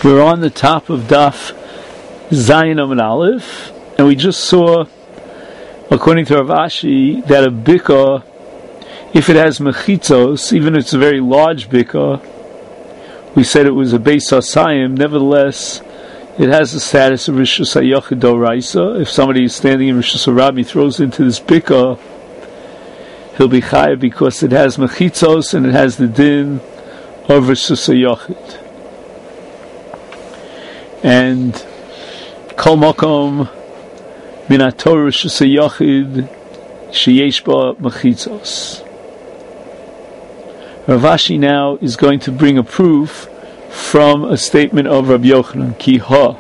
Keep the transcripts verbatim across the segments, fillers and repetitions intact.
We're on the top of Daf Zayin Amud Aleph, and we just saw, according to Rav Ashi, that a bika, if it has mechitzos, even if it's a very large bika, we said it was a Beis Hasayim, nevertheless, it has the status of Rishus HaYachid Doraisa. If somebody is standing in Rishus HaRabbi, he throws into this bika, he'll be chayav because it has mechitzos and it has the din of Rishus HaYachid. And Kol Makom Min HaTorah Rishus HaYachid Sheyesh Ba Mechitzos. Rav Ashi now is going to bring a proof from a statement of Rabbi Yochanan, Ki Ha.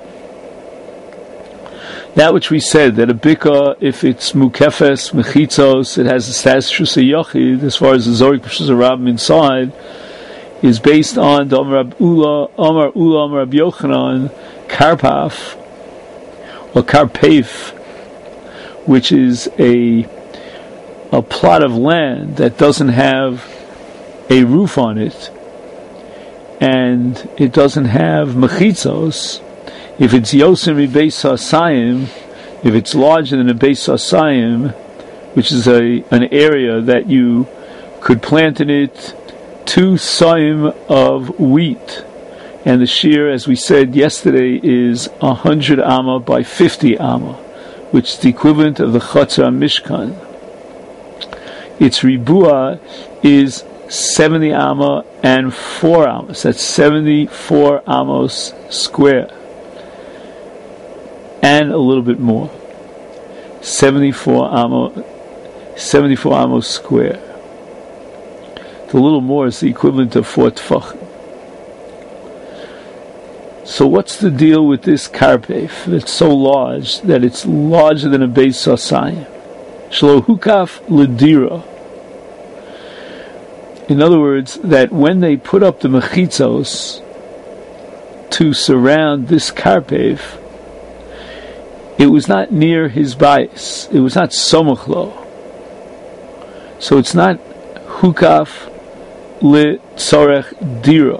That which we said, that a bika, if it's mukefes, mechitzos, it has the status of Rishus HaYachid, as far as the Zorik Rishus HaRabbi inside, is based on the Amar Ula, Amar Ula, Amar Rabbi Yochanan, Karpaf, or Karpef, which is a a plot of land that doesn't have a roof on it, and it doesn't have mechitzos. If it's Yosim mi Beis Hasayim, if it's larger than a Beis Hasayim, which is a an area that you could plant in it two saim of wheat, and the shear, as we said yesterday, is a hundred amma by fifty amma, which is the equivalent of the Chatzar Mishkan. Its ribua is seventy amma and four amos. That's seventy-four amos square, and a little bit more. Seventy-four amma, seventy-four amos square. The little more is the equivalent of four tefachim. So what's the deal with this karpef that's so large that it's larger than a Beis Hasayim? Shlo hukaf ledira. In other words, that when they put up the mechitzos to surround this karpef, it was not near his bias. It was not somuch lo. So it's not hukaf le tzorech dira.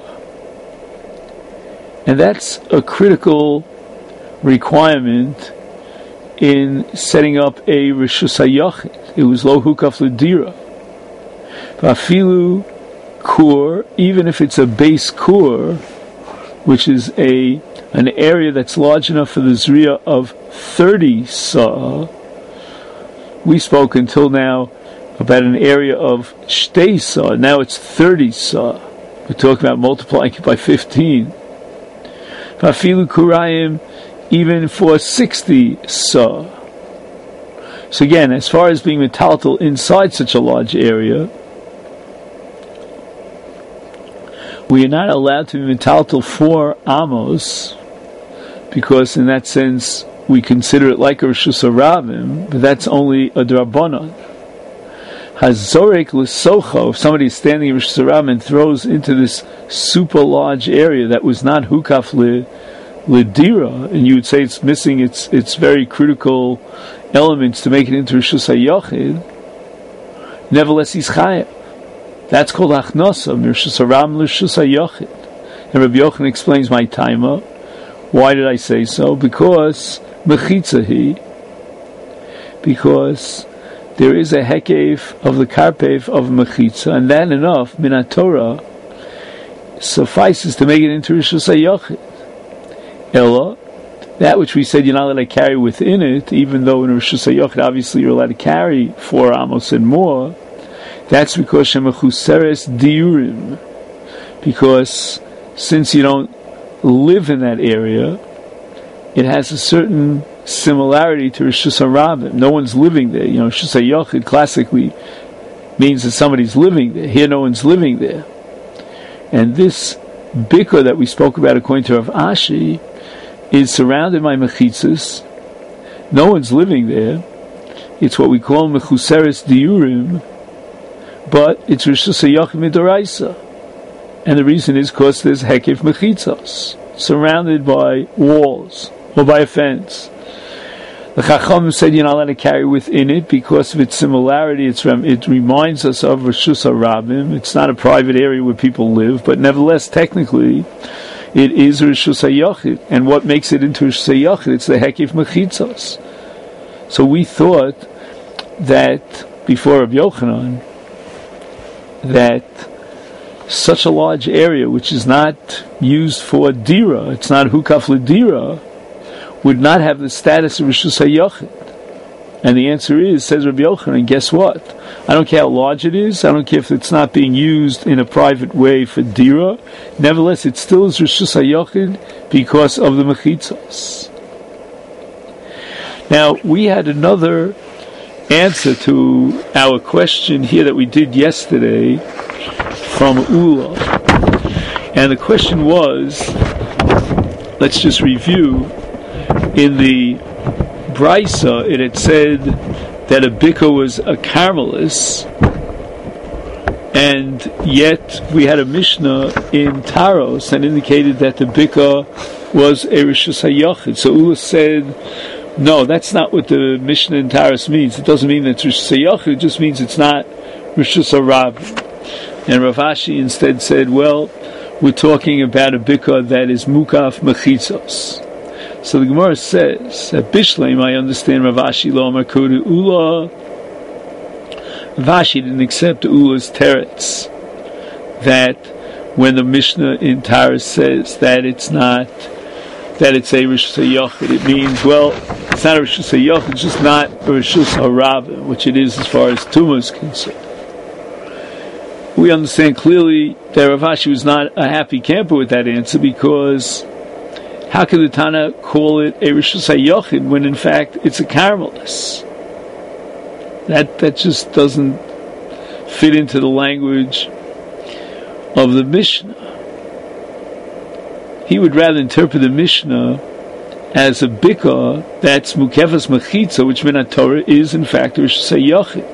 And that's a critical requirement in setting up a Rishus HaYachid. It was lo hukaf l'dira. Vafilu kur, even if it's a base kur, which is a an area that's large enough for the zriya of thirty sa. We spoke until now about an area of shtei sa. Now it's thirty sa. We're talking about multiplying it by fifteen. Vafilu kurayim, even for sixty sa. So again, as far as being metaltal inside such a large area, we are not allowed to be metaltal for amos, because in that sense we consider it like a Rishus HaRabim, but that's only a D'Rabbanan. Hazorek l'socho, if somebody is standing in Rishus HaRabim and throws into this super large area that was not hukaf l'dira, and you would say it's missing its its very critical elements to make it into Rishus HaYachid, nevertheless he's chayav. That's called achnasa, Rishus HaRabim l'Rishus HaYachid. And Rabbi Yochanan explains my taima. Why did I say so? Because mechitzahi, because there is a hekev of the karpef of mechitza, and that enough min HaTorah suffices to make it into Rishus HaYachid. Ella, that which we said you're not allowed to carry within it, even though in Rishus HaYachid obviously you're allowed to carry four amos and more, that's because shemechuseres diurim, because since you don't live in that area, it has a certain similarity to Rishus HaRabim. No one's living there. You know, Rishus HaYachid classically means that somebody's living there. Here no one's living there. And this bika that we spoke about according to Rav Ashi is surrounded by mechitzas. No one's living there. It's what we call mechuseres diurim, but it's Rishus HaYachid midoraisa. And the reason is because there's hekef mechitzos, surrounded by walls, or by a fence. The Chacham said you're not allowed to carry within it because of its similarity. It's, it reminds us of Rishus HaRabim. It's not a private area where people live, but nevertheless, technically, it is Rishus HaYochid. And what makes it into Rishus HaYochid? It's the Hekif Mechitzos. So we thought that, before Rabbi Yochanan, that such a large area, which is not used for dira, it's not hukaf l'dira, would not have the status of Rishus HaYochid. And the answer is, says Rabbi Yochanan, guess what? I don't care how large it is, I don't care if it's not being used in a private way for dira, nevertheless it still is Rishus HaYochid because of the mechitzos. Now, we had another answer to our question here that we did yesterday from Ula. And the question was, let's just review, in the Brisa, it had said that a bika was a Carmelis, and yet we had a Mishnah in Taros that indicated that the bika was a Rishus HaYochid. So Ula said, no, that's not what the Mishnah in Taros means. It doesn't mean that it's Rishus HaYochid, it just means it's not Rishus HaRab. And Rav Ashi instead said, well, we're talking about a bika that is Mukaf Mechitzos. So the Gemara says, at Bishleim, I understand Rav Ashi lo amar kodu Ula. Rav Ashi didn't accept Ula's teretz, that when the Mishnah in Taros says that it's not, that it's a Rishus HaYochid, it means, well, it's not a Rishus HaYochid, it's just not a Rishus HaRabah, which it is as far as Tumah is concerned. We understand clearly that Rav Ashi was not a happy camper with that answer, because how could the Tana call it a Rishus HaYochid when in fact it's a Carmelis? That that just doesn't fit into the language of the Mishnah. He would rather interpret the Mishnah as a bika that's Mukefas Mechitza, which Min HaTorah is in fact a Rishus HaYochid.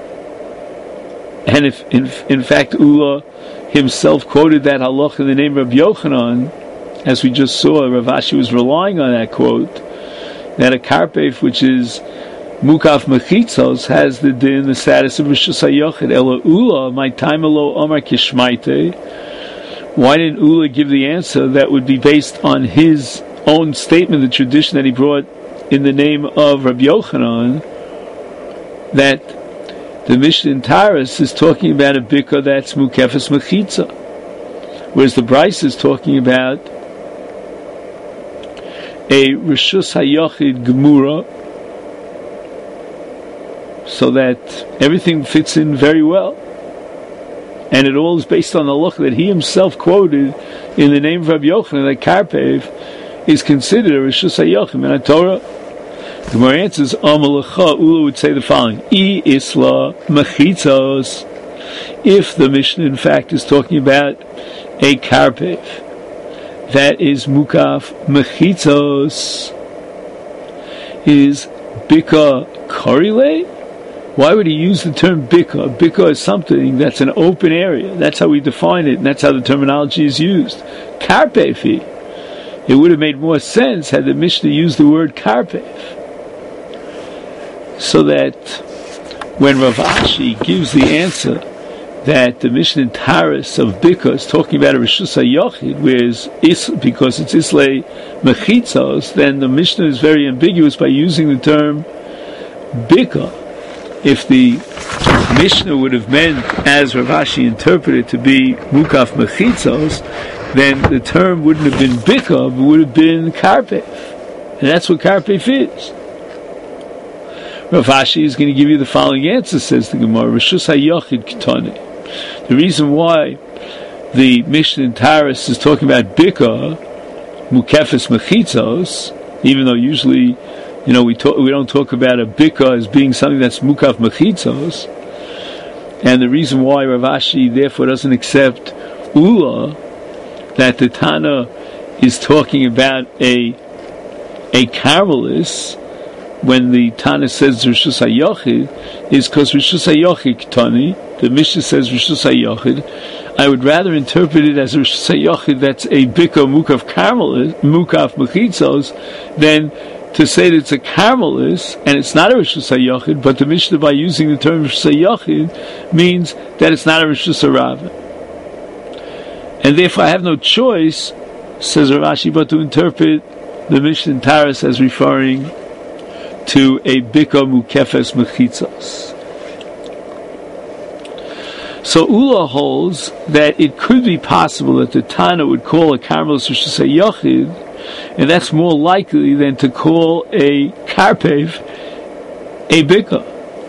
And if in, in fact Ula himself quoted that halach in the name of Rabbi Yochanan, as we just saw, Rav Ashi was relying on that quote, that a karpef which is Mukaf Mechitzos has the din, the status of Rishus HaYochid. Ela Ula, my time alo Omar Kishmaite. Why didn't Ula give the answer that would be based on his own statement, the tradition that he brought in the name of Rabbi Yochanan, that the Mishnah in Taros is talking about a bika that's Mukefes Mechitza, whereas the Bryce is talking about a Rishus HaYochid Gemura, so that everything fits in very well. And it all is based on the look that he himself quoted in the name of Rabbi Yochanan, that Karpev is considered a Rishus HaYochid Min HaTorah. The Gemara answers, Amalecha, Ula would say the following, I Isla Mechitzos, if the Mishnah in fact is talking about a Karpev that is Mukaf Mechitzos, is Bika Korile? Why would he use the term Bika? Bika is something that's an open area. That's how we define it, and that's how the terminology is used. Karpev, it would have made more sense had the Mishnah used the word Karpev. So that when Rav Ashi gives the answer that the Mishnah in Taros of Bika is talking about a Rishus HaYochid, whereas is, because it's Islay Mechitzos, then the Mishnah is very ambiguous by using the term Bika. If the Mishnah would have meant, as Rav Ashi interpreted, to be Mukaf Mechitzos, then the term wouldn't have been Bika, but would have been Karpev. And that's what Karpev is. Rav Ashi is going to give you the following answer, says the Gemara, Rishus HaYochid Ketane. The reason why the Mishnah in Taros is talking about Bika, Mukefes Mechitzos, even though usually, you know, we talk, we don't talk about a Bika as being something that's Mukaf Mechitzos, and the reason why Rav Ashi therefore doesn't accept Ula, that the Tana is talking about a a Carmelis, when the Tana says Rishus HaYochid, is because Rishus HaYochid Ketani, the Mishnah says Rishus HaYochid. I would rather interpret it as Rishus HaYochid that's a Bika Mukaf Carmelis, Mukaf Mechitzos, than to say that it's a Carmelis and it's not a Rishus HaYochid, but the Mishnah, by using the term Rishus HaYochid, means that it's not a Rishus HaRabah. And therefore I have no choice says Rav Ashi, but to interpret the Mishnah in Taras as referring to a bika mukefes mechitzos. So Ula holds that it could be possible that the Tana would call a Carmelis Rosh Yochid, and that's more likely than to call a Karpev a bika.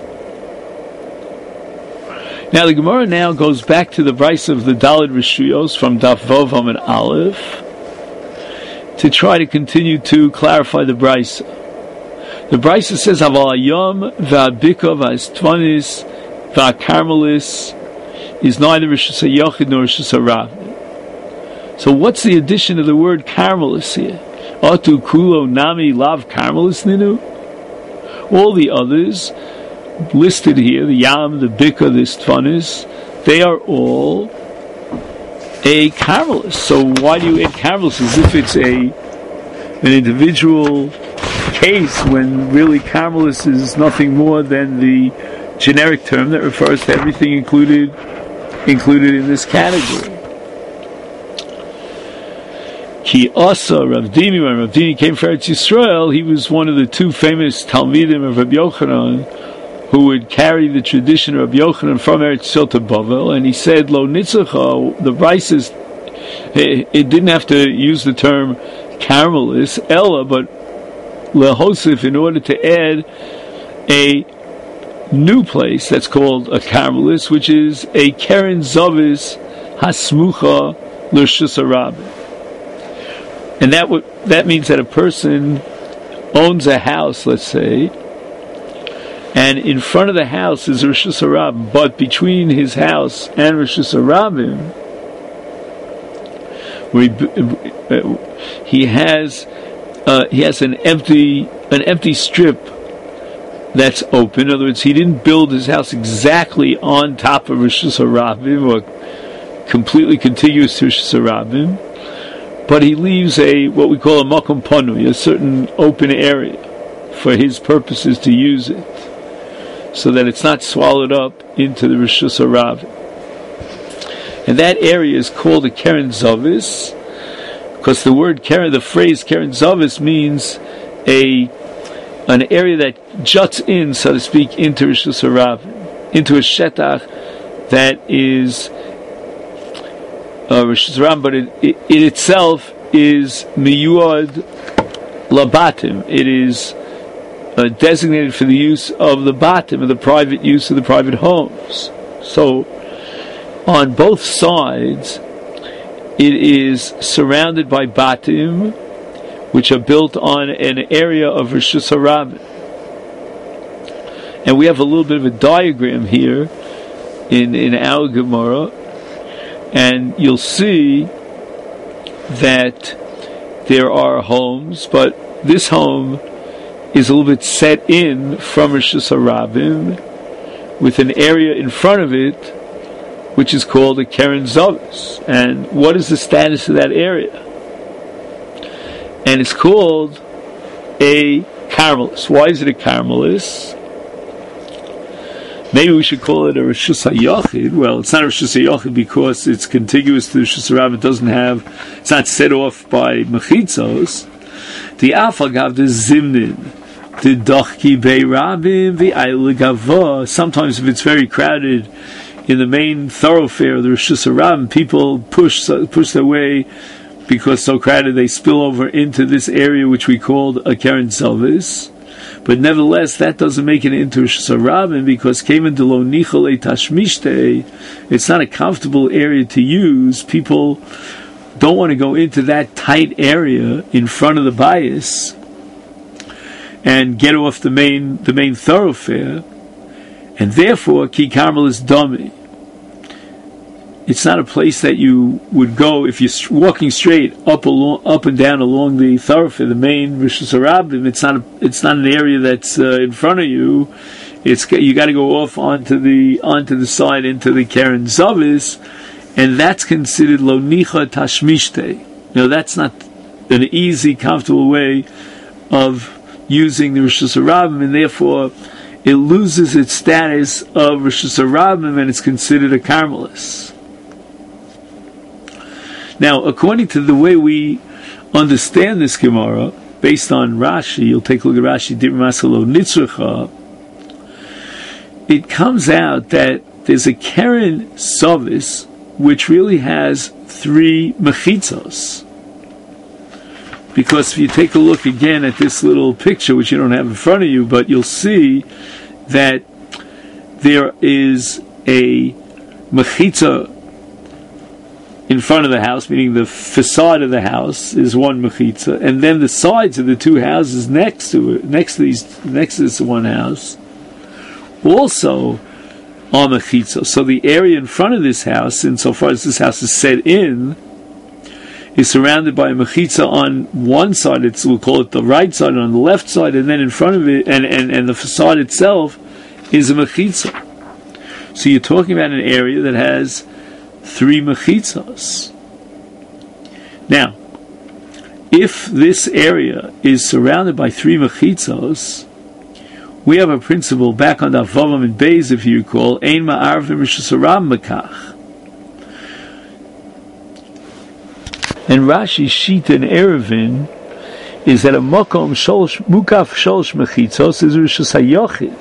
Now the Gemara now goes back to the Brisa of the Daled Rishuyos from Daf Vav Amud Aleph to try to continue to clarify the Brisa. The Brisa says, Aval Hayom v'abika v'astvanis v'akarmelis is neither Rosh Yochid nor Rosh Hashanah. So what's the addition of the word Carmelis here? Atu kulo nami lav Carmelis ninu? All the others listed here, the Yam, the Bika, the Stvanis, they are all a Carmelis. So why do you add Carmelis as if it's a an individual case when really Carmelis is nothing more than the generic term that refers to everything included included in this category. Ki Asa Rav Dimi, when Rav Dimi came from Eretz Yisrael, he was one of the two famous Talmidim of Rabbi Yochanan who would carry the tradition of Rabbi Yochanan from Eretz Yisrael to Bavel, and he said, Lo Nitzacha, the Brises, it, it didn't have to use the term Carmelis, Ella, but Lehosif, in order to add a new place that's called a Carmelis, which is a Keren Zavis Hasmucha L'Reshus HaRabim. And that w- that means that a person owns a house, let's say, and in front of the house is Reshus HaRabim, but between his house and Reshus HaRabim, where he, he has uh, he has an empty an empty strip that's open. In other words, he didn't build his house exactly on top of Reshus HaRabim or completely contiguous to Reshus HaRabim, but he leaves a what we call a makom panui, a certain open area for his purposes to use it, so that it's not swallowed up into the Reshus HaRabim. And that area is called a Keren Zavis, because the word Keren, the phrase Keren Zavis means a an area that juts in, so to speak, into Reshus HaRabim, into a shetach that is uh, Reshus HaRabim, but it, it, it itself is miyuad labatim. It is uh, designated for the use of the batim, of the private use of the private homes. So, on both sides, it is surrounded by batim, which are built on an area of Reshus HaRabim. And we have a little bit of a diagram here in, in our Gemara, and you'll see that there are homes, but this home is a little bit set in from Reshus HaRabim with an area in front of it which is called a Keren Zavis. And what is the status of that area? And it's called a Carmelis. Why is it a Carmelis? Maybe we should call it a Reshus HaYochid. Well, it's not a Reshus HaYochid because it's contiguous to the Reshus HaRabim. It doesn't have, it's not set off by mechitzos. The Afagav, the Zimnin, the Dochki Bei Rabim, the Eiligava. Sometimes if it's very crowded in the main thoroughfare of the Reshus HaRabim, people push push their way because so crowded they spill over into this area which we called a Keren Zavis. But nevertheless, that doesn't make it into Reshus HaRabim because Kevan de lo nichol tashmishte, it's not a comfortable area to use. People don't want to go into that tight area in front of the bias and get off the main the main thoroughfare, and therefore Ki Carmel is dummy. It's not a place that you would go if you're walking straight up along, up and down along the thoroughfare, the main Reshus HaRabim. It's not a, it's not an area that's uh, in front of you. It's you got to go off onto the onto the side into the Keren Zavis, and that's considered lo nicha tashmishte. Now that's not an easy, comfortable way of using the Reshus HaRabim, and therefore it loses its status of Reshus HaRabim, and it's considered a Carmelis. Now, according to the way we understand this Gemara, based on Rashi, you'll take a look at Rashi, Dir Masalo Nitzracha, it comes out that there's a Keren Sovis which really has three mechitzos. Because if you take a look again at this little picture, which you don't have in front of you, but you'll see that there is a mechitza in front of the house, meaning the facade of the house is one mechitza, and then the sides of the two houses next to it, next to these, next to this one house, also are mechitza. So the area in front of this house, insofar as this house is set in, is surrounded by a mechitza on one side. It's, we'll call it the right side, and on the left side, and then in front of it, and, and, and the facade itself is a mechitza. So you're talking about an area that has three mechitzas. Now, if this area is surrounded by three mechitzas, we have a principle back on the Vavam and Beis, if you recall, Ein ma'arvim rishus harab mekach. And Rashi's Shita in Eruvin is that a makom sholosh mukaf sholosh mechitzos is rishus hayochid,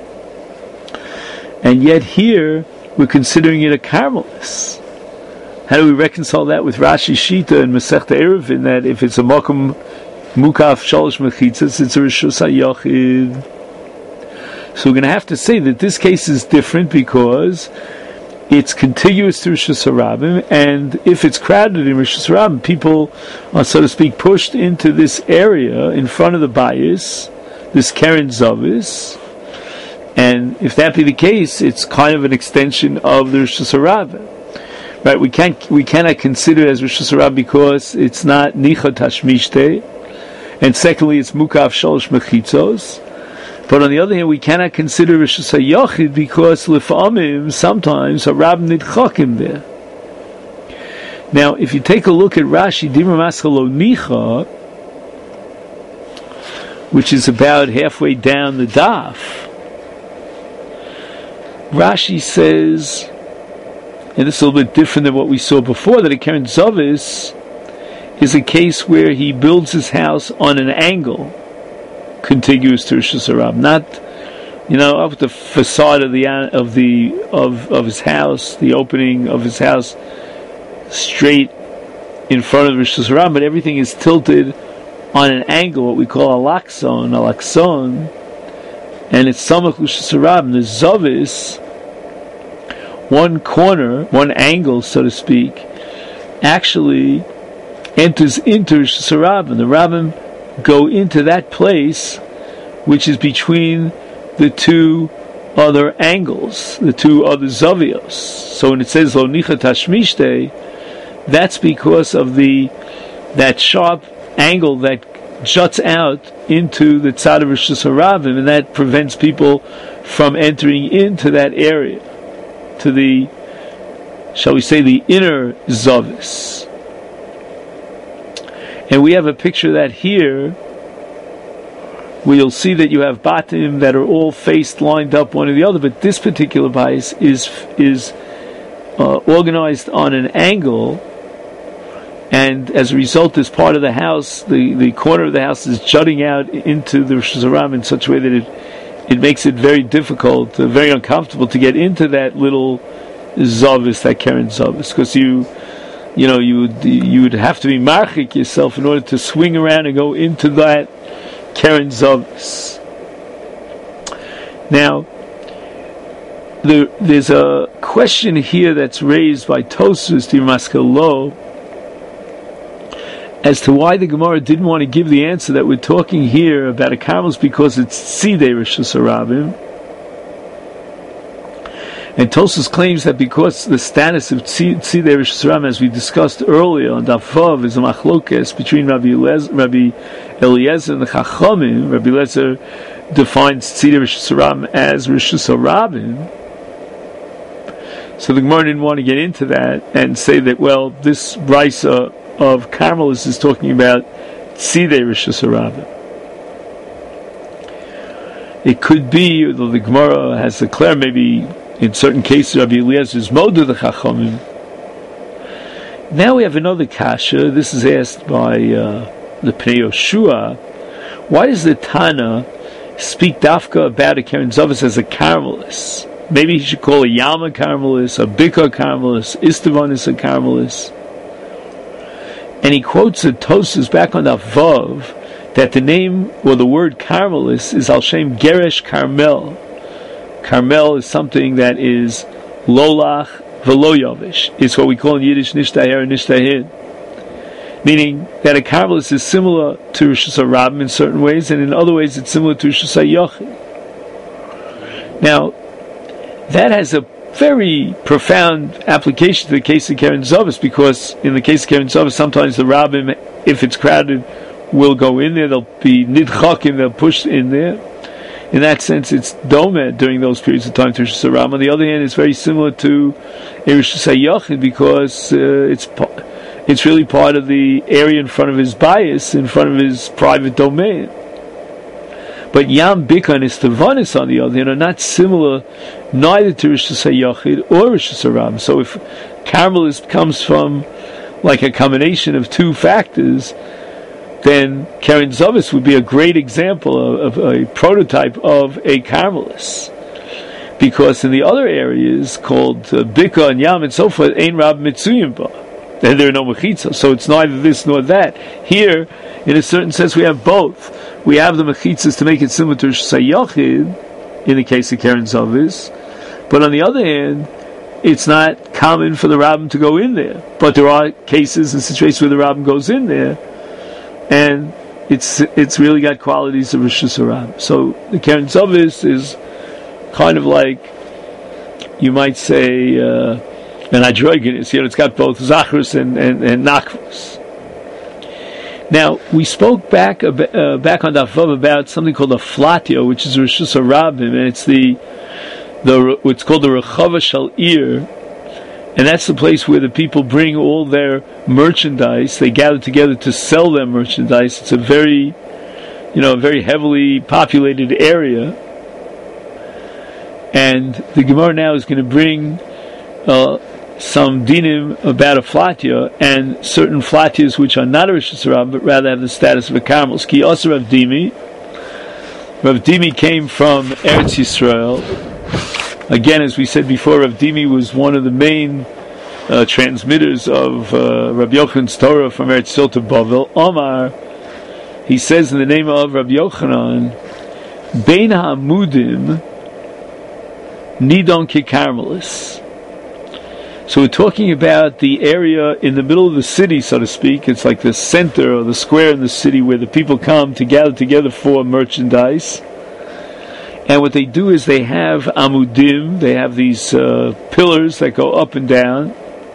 and yet here we're considering it a karmelis. How do we reconcile that with Rashi's Shita in Masechta Eruvin that if it's a makom mukaf sholosh mechitzos, it's a rishus hayochid? So we're going to have to say that this case is different because it's contiguous to Rishus Harabim, and if it's crowded in Rishus Harabim, people are, so to speak, pushed into this area in front of the bayis, this Keren Zavis, and if that be the case, it's kind of an extension of the Rishus Harabim. Right? We can't, we cannot consider it as Rishus Harabim because it's not Nicha Tashmishte, and secondly, it's Mukaf Sholosh Mechitzos. But on the other hand, we cannot consider Rishus HaYachid because Lefamim, sometimes, a Rab Nidchakim there. Now, if you take a look at Rashi, Dimar Maschalo Nicha, which is about halfway down the daf, Rashi says, and this is a little bit different than what we saw before, that a Keren Zavis is a case where he builds his house on an angle, contiguous to Rishus Harabim, not, you know, up the facade of the of the of of his house, the opening of his house, straight in front of Rishus Harabim, but everything is tilted on an angle, what we call a laxon, a laxon, and it's samach Rishus Harabim. The zavis, one corner, one angle, so to speak, actually enters into Rishus Harabim. The Rabbim go into that place which is between the two other angles, the two other zavios. So when it says lo nicha tashmishte, that's because of the that sharp angle that juts out into the tzad of Rishus Harabim, and that prevents people from entering into that area, to the, shall we say, the inner zavis. And we have a picture of that here, where you'll see that you have batim that are all faced, lined up one or the other, but this particular bias is is uh, organized on an angle, and as a result, this part of the house, the, the corner of the house is jutting out into the Rishus Harabim in such a way that it it makes it very difficult, uh, very uncomfortable to get into that little zavis, that Keren Zavis, because you You know, you would you would have to be marchik yourself in order to swing around and go into that Keren Zavis. Now, there, there's a question here that's raised by Tosfos Dimaskalo as to why the Gemara didn't want to give the answer that we're talking here about a karmelis because it's Tzidei Rishus Harabim. And Tosfos claims that because the status of Tzidei Rishus Harabim, as we discussed earlier on Daf Vav, is a machlokes between Rabbi Eliezer, Rabbi Eliezer and the Chachamim. Rabbi Eliezer defines Tzidei Rishus Harabim as Rishus Harabim. So the Gemara didn't want to get into that and say that, well, this Raisa of karmelis is talking about Tzidei Rishus Harabim. It could be, although the Gemara has declared maybe in certain cases Rabbi Eliezer is Moda the Chachamim, Now we have another kasha. This is asked by uh, the Pnei Yoshua. Why does the Tana speak dafka about a Keren Zavis as a Carmelis? Maybe he should call a Yama Carmelis, a Bika Carmelis, Istavanis a Carmelis. And he quotes the Tosas back on the Vav that the name or the word Carmelis is Al Shem Geresh Carmel. Carmel is something that is Lolach Velo Yovish. It's what we call in Yiddish Nishtaher and Nishtahid. Meaning that a Carmelis is similar to Rosh Hashanah in certain ways, and in other ways it's similar to Rosh Hashanah. Now, that has a very profound application to the case of Keren Zavis, because in the case of Keren Zavis, sometimes the Rabbim, if it's crowded, will go in there. They'll be nidchakim, they'll push in there. In that sense, it's domed during those periods of time to Rosh Hashanah. On the other hand, it's very similar to Rosh Hashanah because uh, it's it's really part of the area in front of his bias, in front of his private domain. But Yam Bika and Istavanis, on the other hand, are not similar neither to Rosh Hashanah or Rosh Hashanah. So if Carmelis comes from like a combination of two factors, then Keren Zavis would be a great example of, of a prototype of a Carmelis. Because in the other areas called uh, Bika and Yam and so forth, Ein Rab Mitzuyim Ba, and there are no Mechitza, so it's neither this nor that. Here, in a certain sense, we have both. We have the Mechitzas to make it similar to Rosh Hashanah in the case of Keren Zavis, but on the other hand, it's not common for the Rabbim to go in there. But there are cases and situations where the Rabbim goes in there, and it's it's really got qualities of Rosh Hashanah. So the Keren Zavis is kind of like, you might say, uh, an androgynous. You know, it's got both Zachrus and, and, and Nachrus. Now, we spoke back uh, back on Daf about something called a flatio, which is Rosh Hashanah, and it's the the what's called the Rechava Shal Ir, and that's the place where the people bring all their merchandise. They gather together to sell their merchandise. It's a very, you know, a very heavily populated area, and the Gemara now is going to bring uh, some dinim about a flatya and certain flatyas which are not a Rosh Hashanah but rather have the status of a Carmelis. Ki also Rav Dimi. Rav Dimi came from Eretz Yisrael. Again, as we said before, Rav Dimi was one of the main uh, transmitters of uh, Rabbi Yochanan's Torah from Eretz Yisrael to Bavel. Omar, he says in the name of Rabbi Yochanan, Bein HaAmudim Nidon Ki Carmelis. So we're talking about the area in the middle of the city, so to speak. It's like the center or the square in the city where the people come to gather together for merchandise. And what they do is they have amudim, they have these uh, pillars that go up and down.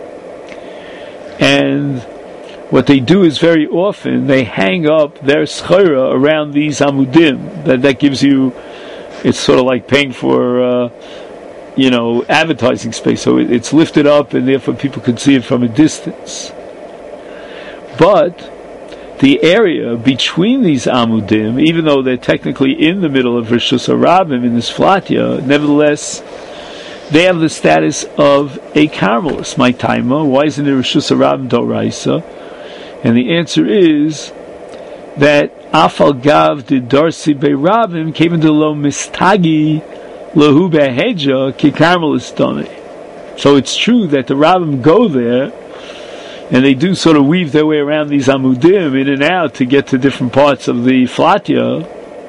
And what they do is very often they hang up their schora around these amudim. That, that gives you, it's sort of like paying for... Uh, you know, advertising space, so it, it's lifted up and therefore people can see it from a distance. But the area between these amudim, even though they're technically in the middle of Rosh Hashanah in this flatya, nevertheless they have the status of a Carmelis. My taima, why isn't it Rosh Hashanah Doraisa? And the answer is that Afal Gav did Darsi Be Rabim came into lo mistagi Lahu beheja ki Carmelis done. So it's true that the Rabbim go there, and they do sort of weave their way around these amudim in and out to get to different parts of the flatya.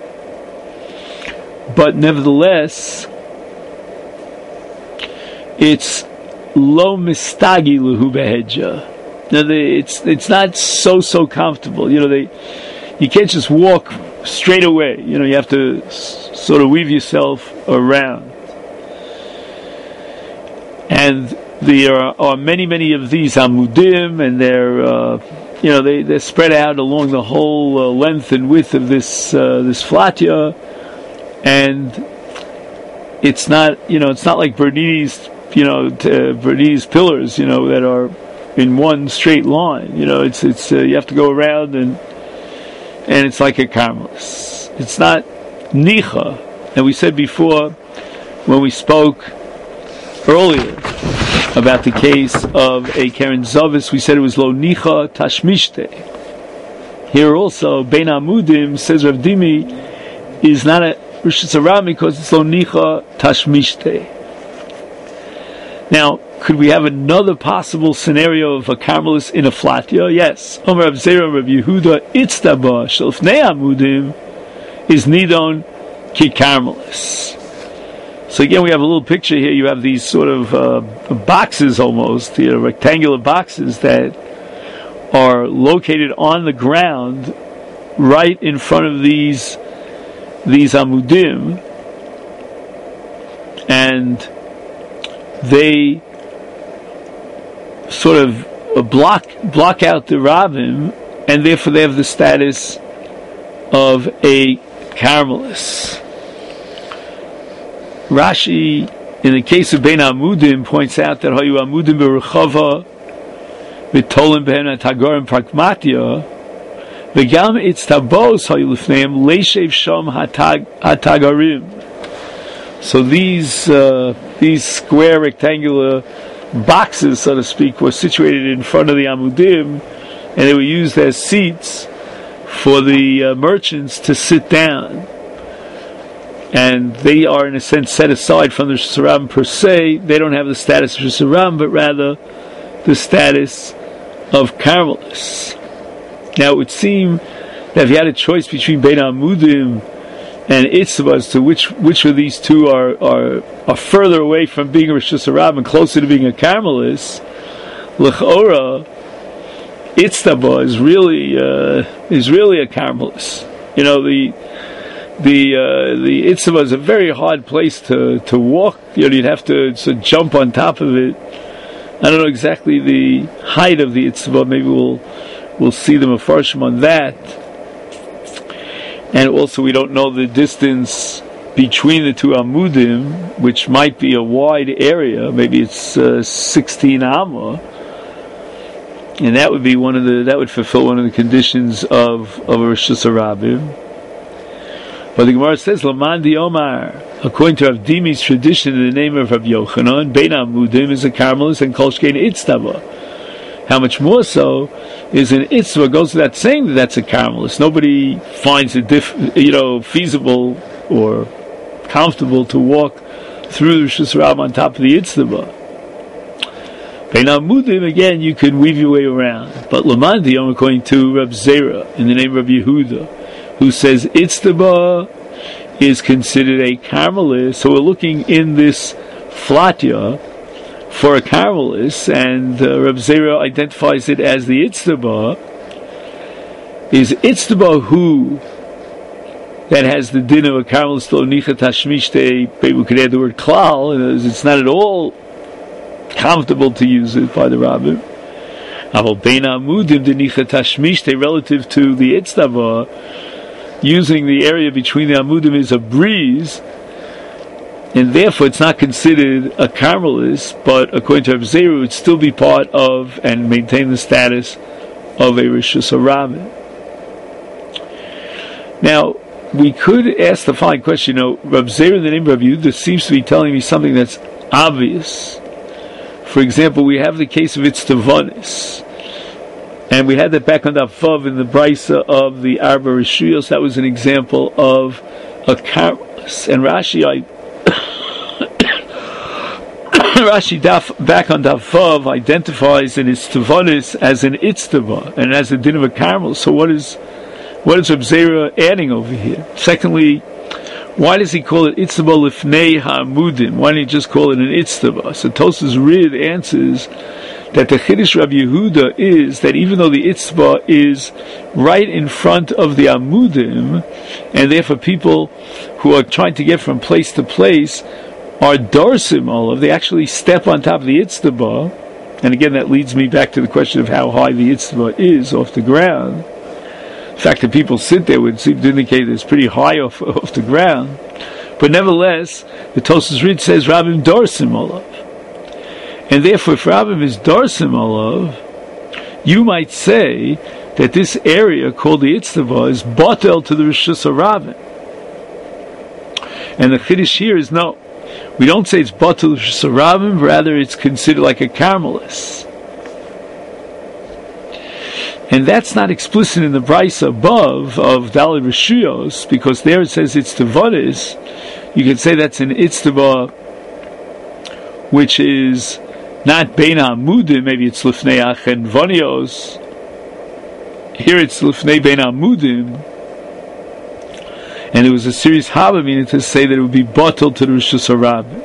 But nevertheless, it's lo mistagi lahu beheja. Now they, it's it's not so so comfortable. You know, they you can't just walk straight away. You know, you have to s- sort of weave yourself around. And there are, are many, many of these amudim, and they're, uh, you know, they, they're spread out along the whole uh, length and width of this uh, this flatya. And it's not, you know, it's not like Bernini's, you know, t- Bernini's pillars, you know, that are in one straight line. You know, it's it's uh, you have to go around and. And it's like a Carmelis. It's not nicha. And we said before, when we spoke earlier, about the case of a Keren Zavis, we said it was Lo Nicha Tashmishte. Here also, Bein Amudim, says Rav Dimi, is not a Rishus Harabim because it's Lo Nicha Tashmishte. Now, could we have another possible scenario of a Carmelis in a flatya? Yes. Omer Rav Zera, Rav Yehuda, Itztaba, Shelfnei Amudim, is Nidon Ki Carmelis. So again, we have a little picture here. You have these sort of uh, boxes almost, you know, rectangular boxes that are located on the ground right in front of these these amudim, and they sort of block block out the Ravim, and therefore they have the status of a Carmelis. Rashi, in the case of Bein Amudim, points out that Hayu Amudim Berechava V'Tolim Behen Atagorim Pragmatia V'Gam Itztabos Hayu Lifneim Leishev Shom Hatagarim. So these uh, these square rectangular boxes, so to speak, were situated in front of the Amudim, and they were used as seats for the uh, merchants to sit down. And they are, in a sense, set aside from the Rishus Harabim per se. They don't have the status of Rishus Harabim, but rather the status of Carmelis. Now, it would seem that if you had a choice between Bein Amudim and Itzvah as to which which of these two are are, are further away from being a Rishus Harabim and closer to being a Carmelis, L'chora, Itzvah is really uh, is really a Carmelis. You know, the The uh, the Itzvah is a very hard place to, to walk. You know, you'd have to, to jump on top of it. I don't know exactly the height of the Itzvah. Maybe we'll we'll see the Mefarshim on that. And also, we don't know the distance between the two Amudim, which might be a wide area. Maybe it's uh, sixteen Amma, and that would be one of the that would fulfill one of the conditions of of a Rishus Harabim. But the Gemara says, Laman di Omar, according to Rav Dimi's tradition in the name of Rav Yochanan, Bein Amudim is a Carmelis and Kol Shkein Itztava. How much more so is an Itztava goes without saying that that's a Carmelis. Nobody finds it diff, you know, feasible or comfortable to walk through the Rishus Harabim on top of the Itztava. Bein Amudim, again, you could weave your way around. But Laman di Omar, according to Rav Zera, in the name of Rav Yehuda, who says Itztaba is considered a Carmelis. So we're looking in this flatya for a Carmelis, and uh, Reb Zera identifies it as the Itztaba. Is Itztaba who that has the din of a Carmelis Lo Nicha Tashmishte? Maybe we could add the word Klal, and it's not at all comfortable to use it by the Rabbim. Aval Bein Amudim de Nicha Tashmishte, relative to the Itztaba, using the area between the Amudim is a breeze, and therefore it's not considered a Carmelis, but according to Rav Zera, it would still be part of and maintain the status of a Rishus Harabim. Now, we could ask the following question. You know, Rav Zera in the name of Rav Yehuda seems to be telling me something that's obvious. For example, we have the case of Itztavanis. And we had that back on the Vav in the Brisa of the Arba Rishuyos. That was an example of a Carmelis. And Rashi, I, Rashi daf, back on the Vav identifies an Itztavanis as an Itztava and as a din of a Carmel. So what is what is Reb Zera adding over here? Secondly, why does he call it Itztava Lifnei Ha'amudim? Why don't he just call it an Itztava? So Tosas Rid answers that the Chiddush Rabbi Yehuda is that even though the Itztava is right in front of the Amudim, and therefore people who are trying to get from place to place are Darsim Olav, they actually step on top of the Itztava, and again that leads me back to the question of how high the Itztava is off the ground. The fact that people sit there would seem to indicate that it's pretty high off, off the ground. But nevertheless, the Tosas Rid says Rabbim Darsim Olav. And therefore, if Rabbim is Darsim Olav, you might say that this area called the Itztava is Batel to the Rishus Harabim. And the Chiddush here is no. we don't say it's batul sarabim, rather it's considered like a Carmelis. And that's not explicit in the Brisa above of Daled Rishuyos, because there it says it's Tevodis. You can say that's an Itztava, which is not Bein HaAmudim, maybe it's Lifnei Achen Vonios. Here it's Lifnei Bein HaAmudim. And it was a serious haba, meaning to say that it would be batel to the Rishus HaRabim.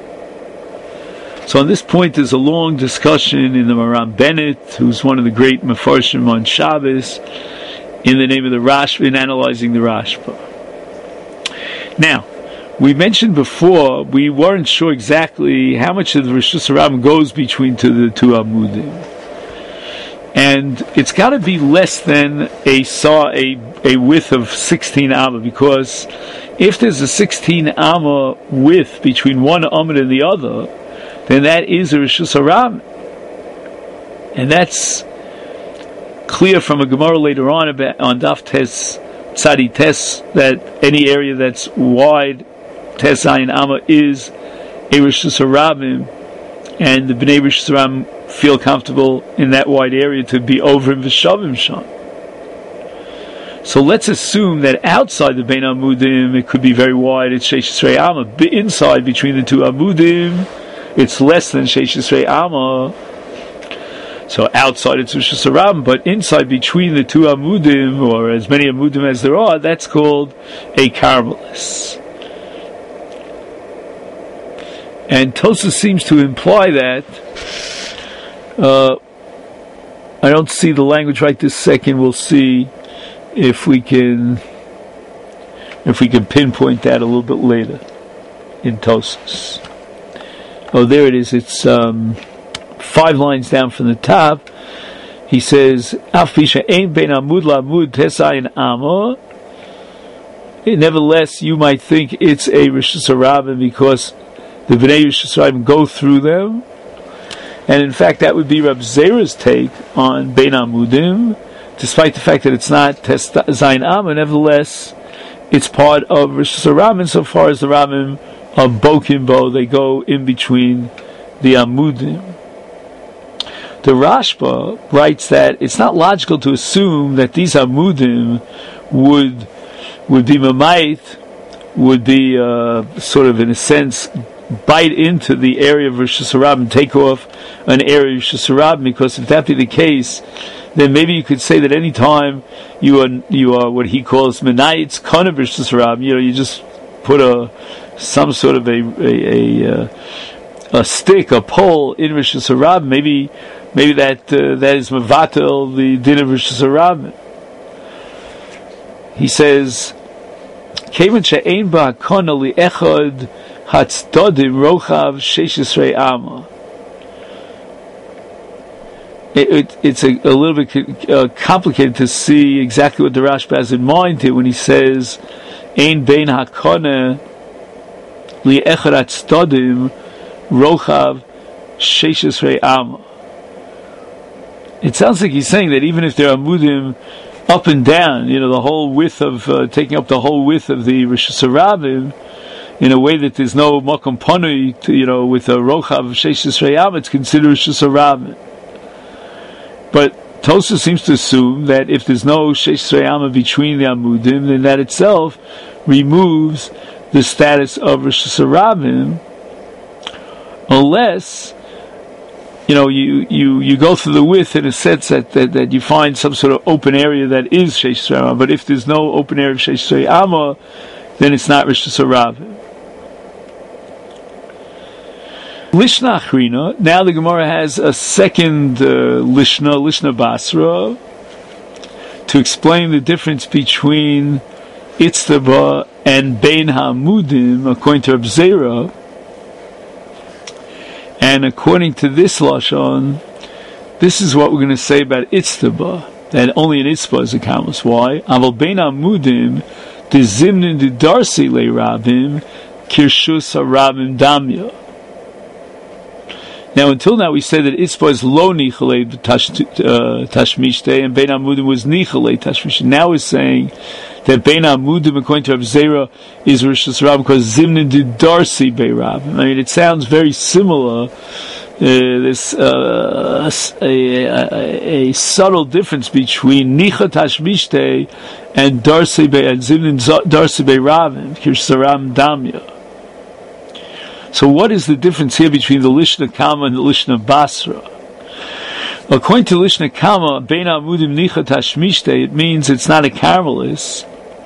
So on this point, there's a long discussion in the Maram Bennett, who's one of the great Mefarshim on Shabbos, in the name of the Rashba, in analyzing the Rashba. Now, we mentioned before, we weren't sure exactly how much of the Rishus HaRabim goes between to the two Amudim. And it's got to be less than a saw a, a width of sixteen amma, because if there's a sixteen amma width between one Amud and the other, then that is a Rishus HaRabim. And that's clear from a Gemara later on about, on Daf Tes Tzadi Tes, that any area that's wide, Tes Zayin Amma, is a Rishus HaRabim, and the Bnei Rishus HaRabim feel comfortable in that wide area to be over in V'shavim Sham. So let's assume that outside the Bein Amudim it could be very wide, it's Sheish Yisrei Amma. But inside, between the two Amudim, it's less than Sheish Yisrei Amma. So outside it's Rishus HaRabim, but inside between the two Amudim, or as many Amudim as there are, that's called a Carmelis. And Tosafos seems to imply that, uh, I don't see the language right this second, we'll see if we can if we can pinpoint that a little bit later in Tosafos. Oh, there it is. It's um, five lines down from the top. He says, "Af pisha ein bein amud la'amud tesayin amma." Nevertheless, you might think it's a Rishus HaRabim because the Bnei Rishus HaRabim go through them, and in fact, that would be Reb Zera's take on Bein Amudim, despite the fact that it's not Tes Zayin Amma. Nevertheless, it's part of Rishus HaRabim insofar as the Rabim of Bokimbo, they go in between the Amudim. The Rashba writes that it's not logical to assume that these Amudim would would be Mamayit, would be uh, sort of in a sense bite into the area of Rishus HaRabim, take off an area of Rishus HaRabim, because if that be the case, then maybe you could say that any time you are you are what he calls Menayit's kind of Rishus HaRabim, you know, you just put a some sort of a a, a, uh, a stick, a pole in Rishus HaRabim, maybe maybe that uh, that is Mevatel, the din of Rishus HaRabim. He says, Kevan she'ein ba'akona li'echad hatzdodim rochav sheish yisrei amma. It, it, it's a, a little bit uh, complicated to see exactly what the Rashba has in mind here when he says, Ein bein hakona li'echad hatzdodim rochav sheish yisrei amma. It sounds like he's saying that even if there are mudim up and down, you know, the whole width of, uh, taking up the whole width of the Rishus HaRabim, in a way that there's no makom panui, you know, with a rochav sheish yisrei amma, it's considered Rishus HaRabim. But Tosafos seems to assume that if there's no sheish yisrei amma between the amudim, then that itself removes the status of Rishus HaRabim, unless, you know, you, you, you go through the width in a sense that, that, that you find some sort of open area that is Sheish Yisrei Amma. But if there's no open area of Sheish Yisrei Amma, then it's not Rishus HaRabim. Lishna Achrina. Now the Gemara has a second uh, Lishna, Lishna Basra, to explain the difference between Itztaba and Bein HaAmudim, according to Reb Zera. And according to this Lashon, this is what we're going to say about Itztaba, that only an Itztaba is a Kamas. Why? Aval Bein Amudim, the Zimnin the Darsi Le Rabim, Kirshus HaRabim Damya. Now, until now, we said that Itztaba is Lo Nichalei Tashmishte, and Bein Amudim was Nichalei Tashmishte. Now we're saying that Bein Amudim according to Rav Zera is Rosh Hashanah because Zimnin did Darcy Beirav. I mean, it sounds very similar. Uh, there's uh, a, a, a subtle difference between Nicha Tashmishte and Darcy Be and Zimnin Darcy Beiravim, Kirsaram Damya. So, what is the difference here between the Lishna Kama and the Lishna Basra? According to Lishna Kama, Bein Amudim Nicha Tashmishte, it means it's not a Carmelis,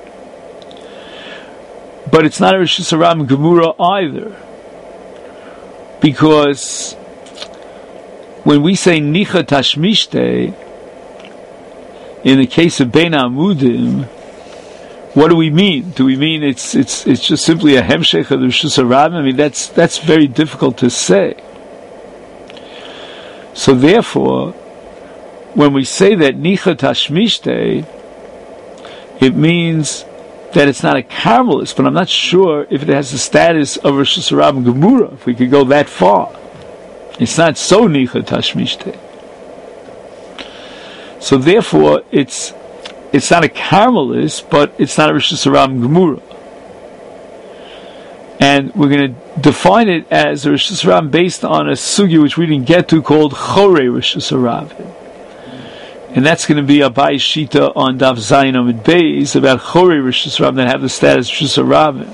but it's not a Rosh Hashanah Gemura either, because when we say Nicha Tashmishte, in the case of Bein Amudim, what do we mean? Do we mean it's it's it's just simply a hemshech of the Rosh Hashanah? I mean, that's that's very difficult to say. So therefore, when we say that Nicha Tashmishte, it means that it's not a Carmelis, but I'm not sure if it has the status of Rosh Hashanah Gemura, if we could go that far. It's not so Nicha Tashmishte. So therefore, it's it's not a Carmelis, but it's not a Rosh Hashanah Gemura. And we're going to define it as a Rosh Hashanah based on a sugi which we didn't get to, called Chorei Rosh Hashanah. And that's going to be a Abai Shita on Daf Zayin Amid Beis about Chorei Rosh Hashanah that have the status of Rosh Hashanah.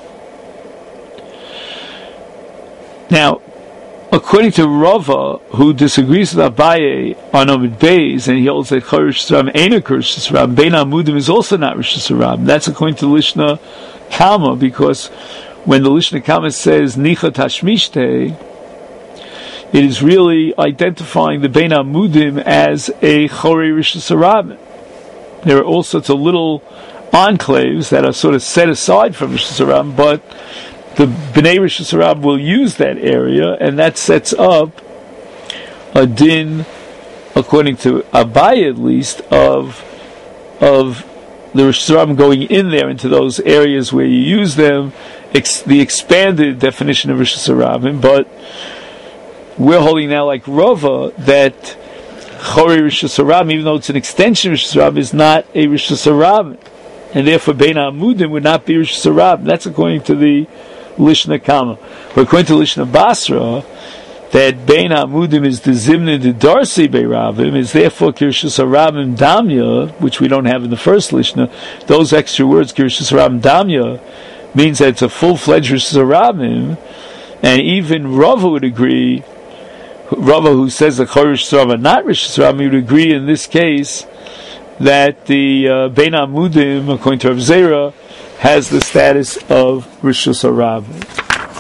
Now, according to Rava, who disagrees with Abaye on Amid Beis, and he holds that Chorei Rosh Hashanah ain't a Rosh Hashanah, Bein Amudim is also not Rosh Hashanah. That's according to Lishna Kama, because when the Lishna Kama says Nicha Tashmishte, it is really identifying the Bein Amudim as a Chorei Rosh Hashanah. There are all sorts of little enclaves that are sort of set aside from Rosh Hashanah, but the Bnei Rosh Hashanah will use that area, and that sets up a din, according to Abai at least, of of the Rosh Hashanah going in there into those areas where you use them, ex- the expanded definition of Rosh Hashanah. But we're holding now, like Rava, that Chorei Rosh Hashanah, even though it's an extension of Rosh Hashanah, is not a Rosh Hashanah, and therefore Bein Amudim would not be Rosh Hashanah. That's according to the Lishna Kama. But according to Lishna Basra, that Bein Amudim is the Zimna de Darcy Beiravim, is therefore Kirshus Harabim Damya, which we don't have in the first Lishna. Those extra words, Kirshus Harabim Damya, means that it's a full-fledged Kirshus Harabim, and even Rava would agree, Rava who says the Chorei Rosh Hashanah not Rosh Hashanah, would agree in this case that the uh, Bein Amudim, according to Rav Zera, has the status of Rosh Hashanah.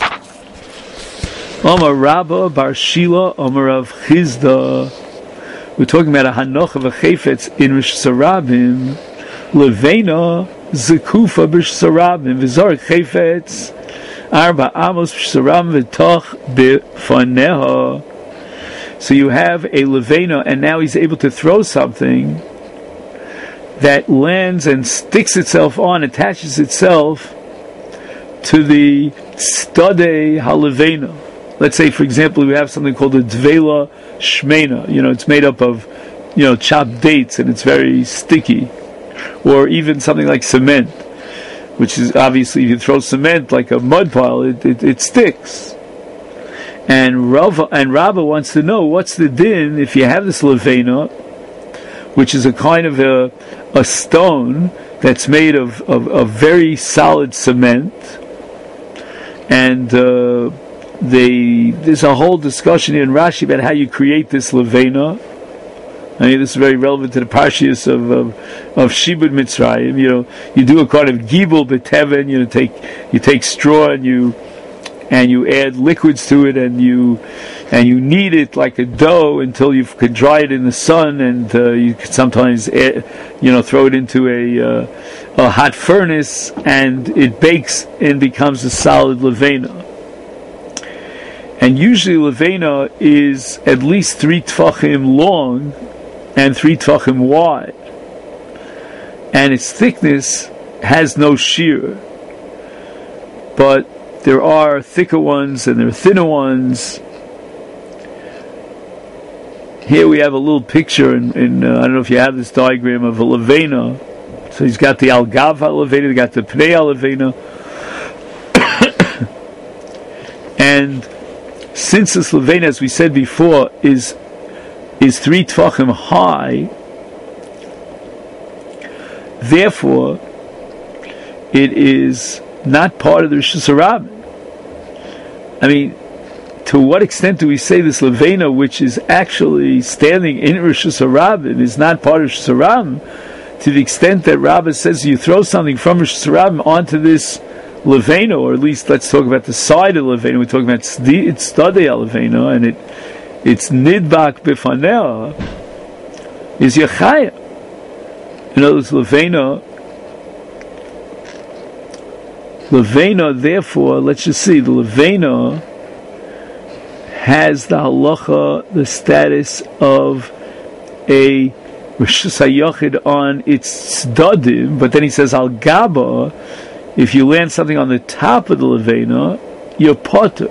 Omar Rabba Bar Shila Omar Rav Chizda. We're talking about a Hanoch of a Chayfetz in Rosh Hashanah. Levena Zekufa Rosh Hashanah. V'zor Chayfetz Arba Amos Rosh Hashanah V'toch B'faneha. So you have a Levena, and now he's able to throw something that lands and sticks itself on, attaches itself to the Stade HaLevena. Let's say, for example, we have something called a Dvela Shmena. You know, it's made up of, you know, chopped dates, and it's very sticky. Or even something like cement, which is obviously, if you throw cement like a mud pile, it, it, it sticks. And Rava and Rabba wants to know, what's the din if you have this Levena, which is a kind of a, a stone that's made of, of, of very solid cement, and uh, they, there's a whole discussion here in Rashi about how you create this Levena. I mean, this is very relevant to the Parshias of of, of Shibud Mitzrayim. You know, you do a kind of gibel b'teven. You know, take you take straw and you and you add liquids to it, and you and you knead it like a dough until you can dry it in the sun, and uh, you can sometimes add, you know, throw it into a uh, a hot furnace, and it bakes and becomes a solid levena. And usually levena is at least three tfachim long and three tfachim wide, and its thickness has no shear. But there are thicker ones and there are thinner ones. Here we have a little picture, in, in uh, I don't know if you have this diagram of a levena, So he's got the Al-Gav HaLevena, he's got the Pnei HaLevena. And since this Levena, as we said before, is is three Tvachim high, therefore it is not part of the Rishus HaRabim. I mean, to what extent do we say this Levena, which is actually standing in Rishus HaRabim, is not part of Rishus HaRabim, to the extent that Rabbah says you throw something from Rishus HaRabim onto this Levena, or at least let's talk about the side of Levena. We're talking about it's Stadei Levena, and it it's Nidbak Bifanea, is Yachaya. In other words, Levena, Levena, therefore, let's just see, the Levena has the halacha, the status of a Rishus HaYachid on its Tzdadim, but then he says, Al Gaba, if you land something on the top of the Levena, you're potter.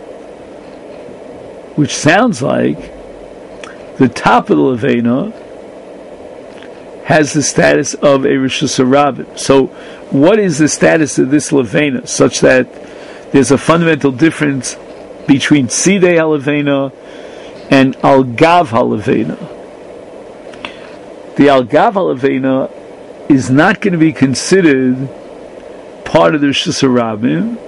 Which sounds like the top of the Levena has the status of a Rishus HaRabim. So, what is the status of this Levena, such that there's a fundamental difference between Sidei HaLevena and Al-Gav HaLevena? The Al-Gav HaLevena is not going to be considered part of the Rishus HaRabim,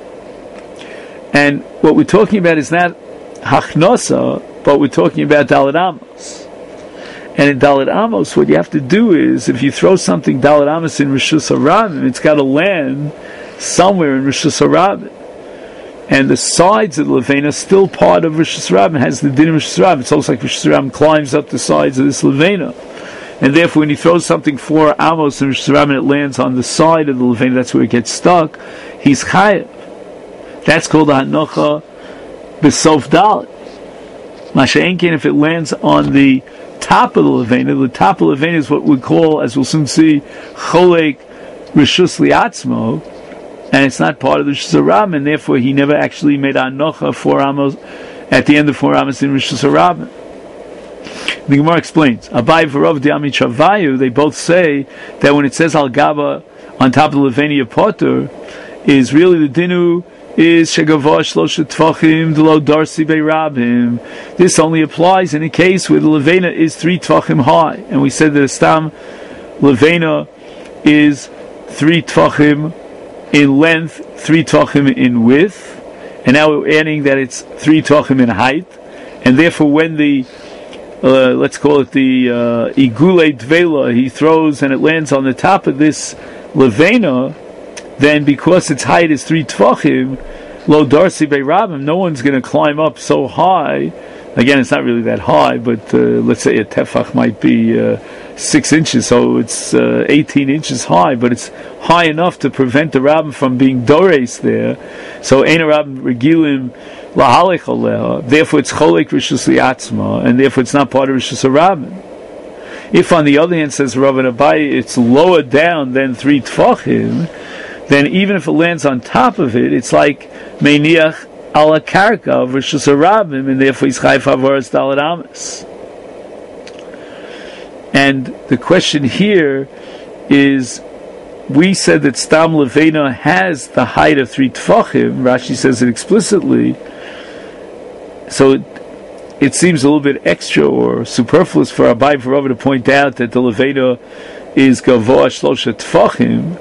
and what we're talking about is not Hachnosa, but we're talking about Dalet Amos. And in Dalet Amos, what you have to do is, if you throw something Dalet Amos in Rishus HaRabim, it's got to land somewhere in Rishus HaRabim. And the sides of the Levena are still part of Rishus HaRabim, has the din of Rishus HaRabim. It's almost like Rishus HaRabim climbs up the sides of this Levena. And therefore, when he throws something for Amos and Rishus HaRabim, it lands on the side of the Levena, that's where it gets stuck, he's chayav. That's called a hanocha b'sof dalet. Masha'enkin, if it lands on the top of the Levena, the top of the Levena is what we call, as we'll soon see, cholek rishus liatzmo, and it's not part of the Rishus HaRabim, and therefore he never actually made a hanocha for Amos at the end of four Amos in Rishus HaRabim. The Gemara explains, Abai v'Rav D'Ami Chavayu, they both say that when it says Al Gaba on top of the Leveni Potter, is really the dinu is Shegavah Shlosha Tvachim D'lo Darsi Be'Rabim. This only applies in a case where the Levena is three Tvachim high. And we said that the Stam Levena is three Tvachim in length, three Tvachim in width, and now we're adding that it's three Tvachim in height, and therefore when the Uh, let's call it the Igule uh, Dvela, he throws and it lands on the top of this Levena, then because its height is three Tvachim, Lo Darsi Be'Rabim, no one's going to climb up so high. Again, it's not really that high, but uh, let's say a Tefach might be uh, six inches, so it's uh, eighteen inches high, but it's high enough to prevent the Rabbim from being Dores there. So, Ein Rabbim Regilim Lahalech Aleha, therefore it's Cholek Rishus Liatzma, and therefore it's not part of Rishus HaRabim. If on the other hand, says Rav and Abai, it's lower down than three Tfachim, then even if it lands on top of it, it's like Meiniach ala Karka of Rishus HaRabim, and therefore he's Chayv Havaras Dalet Amos. And the question here is, we said that Stam Levena has the height of three Tfachim, Rashi says it explicitly, so it, it seems a little bit extra or superfluous for Abai V'Rava to point out that the Levena is Gavoa Shlosha Tfachim.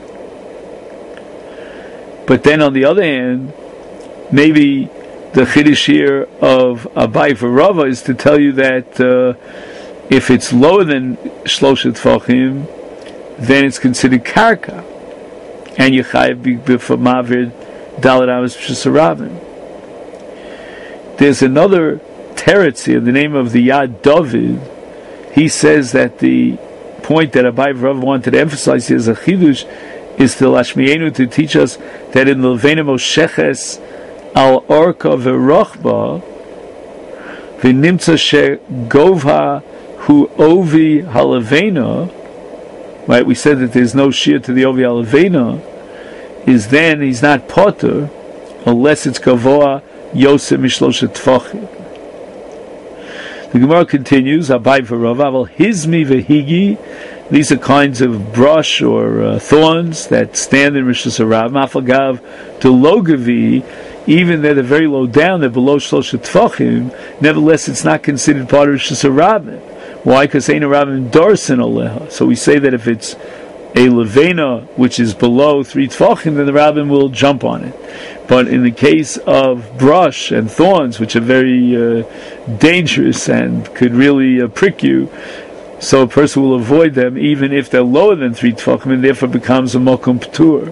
But then on the other hand, maybe the Chiddush here of Abai V'Rava is to tell you that uh, if it's lower than Shlosha Tfachim, then it's considered Karka, and Yechayev b'Mavir Dalet Amos Rishus HaRabim. There's another teretz here, the name of the Yad David. He says that the point that Abai V'Rav wanted to emphasize here as a chidush is to Lashmienu, to teach us that in the Levena Mosheches al Orka v'Rochba v'Nimtza sheGovha hu Ovi haLevena. Right, we said that there's no shear to the Ovi haLevena. Is then he's not potter unless it's Gavoa Yosef Mishlosha Tfachim. The Gemara continues, Abai V'Rava, Aval Hizmi V'Higi These are kinds of brush or uh, thorns that stand in Rishus Harabim. Afagav to Logavi, even though they're very low down, they're below Shlosha Tfachim, nevertheless it's not considered part of Rishus Harabim. Why? Because Ein Harabim Darsin Aleha. So we say that if it's a Levena, which is below three Tfachim, then the Rabbim will jump on it. But in the case of brush and thorns, which are very uh, dangerous and could really uh, prick you, so a person will avoid them even if they're lower than three Tfachim, and therefore becomes a Mokum P'tur.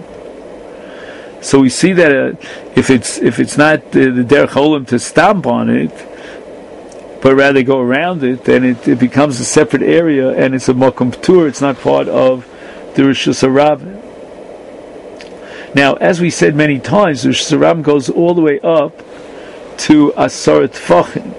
So we see that uh, if it's if it's not uh, the Derech Olam to stomp on it, but rather go around it, then it, it becomes a separate area and it's a Mokum P'tur. It's not part of the Rishus Harabim. Now, as we said many times, the Rishus Harabim goes all the way up to Asar Tfachim.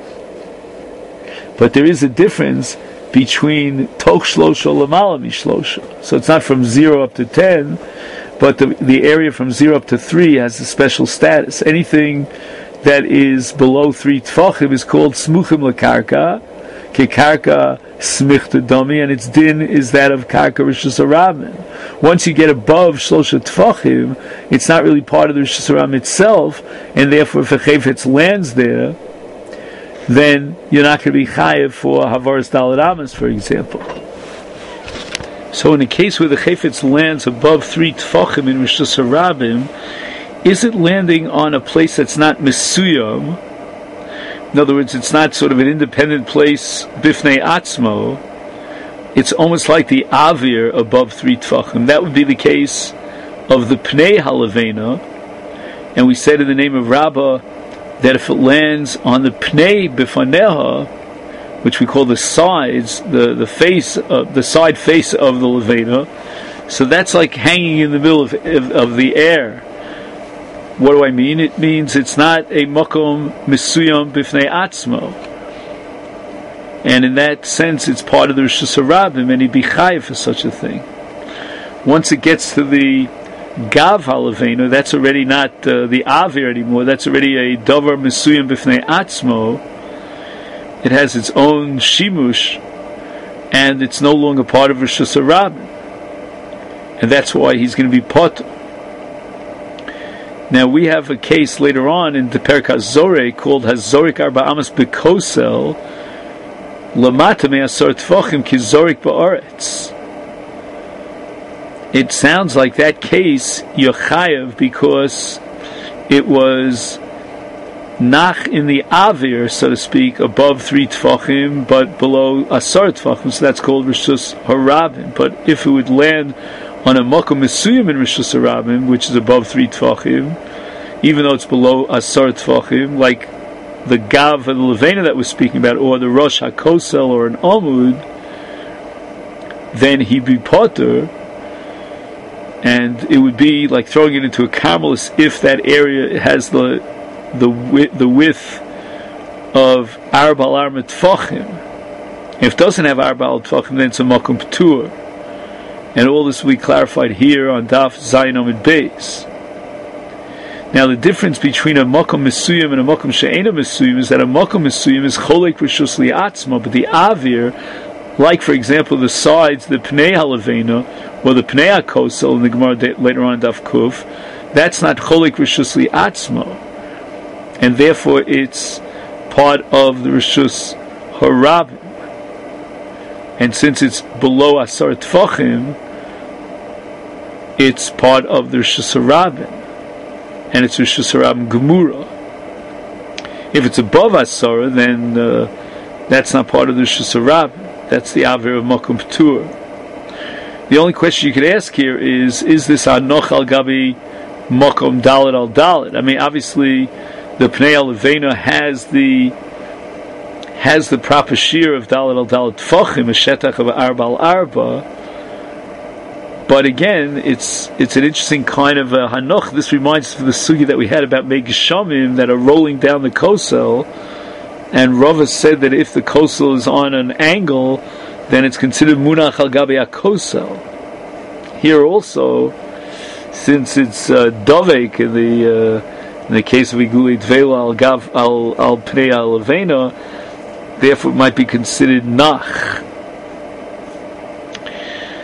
But there is a difference between Toch Shlosha Lamala Mishlosha. So it's not from zero up to ten, but the, the area from zero up to three has a special status. Anything that is below three Tfachim is called Smuchim L'Karka, Kekarka Smichta Domi, and its din is that of Karka Rishus Harabim. Once you get above Shlosha Tfachim, it's not really part of the Rishus Harabim itself, and therefore if a Chayfetz lands there, then you're not going to be chayev for Havaras Daled Amos, for example. So in a case where the Chayfetz lands above three Tfachim in Rishus Harabim, is it landing on a place that's not Mesuyam? In other words, it's not sort of an independent place, Bifnei Atzmo. It's almost like the Avir above three Tfachim. That would be the case of the Pnei Halavena. And we said in the name of Rabbah that if it lands on the Pnei Bifaneha, which we call the sides, the, the face, uh, the side face of the Levena, so that's like hanging in the middle of, of, of the air. What do I mean? It means it's not a makom mesuyam bifnei atzmo, and in that sense, it's part of the Rishus Harabim, and he'd be chayiv for such a thing. Once it gets to the gav halavenu, that's already not uh, the avir anymore. That's already a davar mesuyam bifnei atzmo. It has its own shimush, and it's no longer part of Rishus Harabim, and that's why he's going to be potter. Now we have a case later on in the Perek HaZorek called HaZorek Arba Amas Bekosel Lamata Me'asar Tfachim Ki Zorek Ba'aretz. It sounds like that case you're chayav because it was nach in the avir, so to speak, above three Tfachim, but below Asar Tfachim, so that's called Rishus Harabim. But if it would land on a makom mesuyim in Rishus Harabim, which is above three Tfachim, even though it's below Asar Tfachim, like the Gav and the Levena that we're speaking about, or the Rosh HaKosel or an Amud, then he'd be potter, and it would be like throwing it into a carmelis if that area has the the width, the width of Arba al Arba Tfachim. If it doesn't have Arba al Tfachim, then it's a makom p'tur. And all this will be clarified here on Daf Zayin Amud Beis. Now the difference between a Makom Mesuyim and a Makom She'ena Mesuyim is that a Makom Mesuyim is Cholek Rishus Li'atzma, but the Avir, like for example the sides, the Pnei Halavena, or the Pnei HaKosel in the Gemara later on Daf Kuf, that's not Cholek Rishus Li'atzma, and therefore it's part of the Rishus Harabim. And since it's below Asar Tfachim, it's part of the Rishus Harabim, and it's Rishus Harabim Gemura. If it's above Asar, then uh, that's not part of the Rishus Harabim. That's the Avir of Makom P'tur. The only question you could ask here is: is this Anoch al Gabi Makom Dalet al Dalet? I mean, obviously, the Pnei Halavena has the has the proper shear of Dalet al Dalet Tfachim, a Shetach of Arba al Arba. But again, it's it's an interesting kind of a Hanoch. This reminds us of the sugi that we had about Megishamim that are rolling down the Kosel, and Rava said that if the Kosel is on an angle, then it's considered Munach al Gabi HaKosel. Here also, since it's uh, Dovek in the uh, in the case of Iguli Dvela al Gav al al Pnei Halavena, therefore it might be considered nach.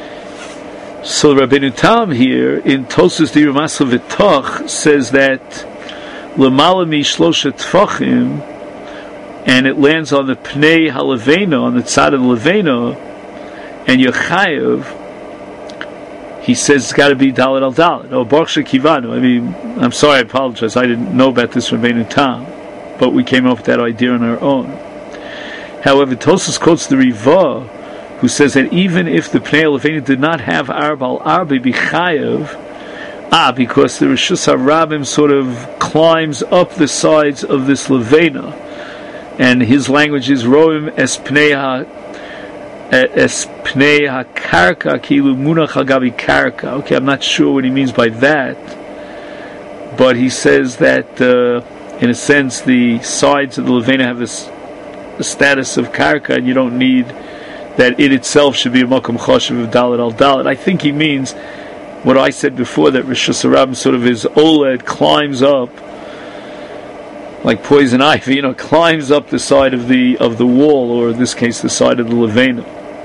So Rabbeinu Tam here in Tosas Di Ramascha V'Toch says that L'mala mi shlosha tfachim, and it lands on the Pnei HaLevena, on the side of the Levena, and Yechayev, he says it's got to be Dalet al Dalet. Oh, Baruch Shekivanu. I mean, I'm sorry, I apologize. I didn't know about this from Rabbeinu Tam, but we came up with that idea on our own. However, Tosas quotes the Riva, who says that even if the Pnei HaLevena did not have Arba al Arba B'Chayev, ah, because the Rishus HaRabim sort of climbs up the sides of this Levena, and his language is Roim es Pnei Ha es Pnei HaKarka Kilu Munach Hagabi Karka. Okay, I'm not sure what he means by that, but he says that uh, in a sense the sides of the Levena have this the status of Karka, and you don't need that it itself should be a Makom Choshev of Dalet al Dalet. I think he means what I said before, that Rishus HaRabim sort of his Oled climbs up like poison ivy, you know, climbs up the side of the of the wall, or in this case the side of the Levena.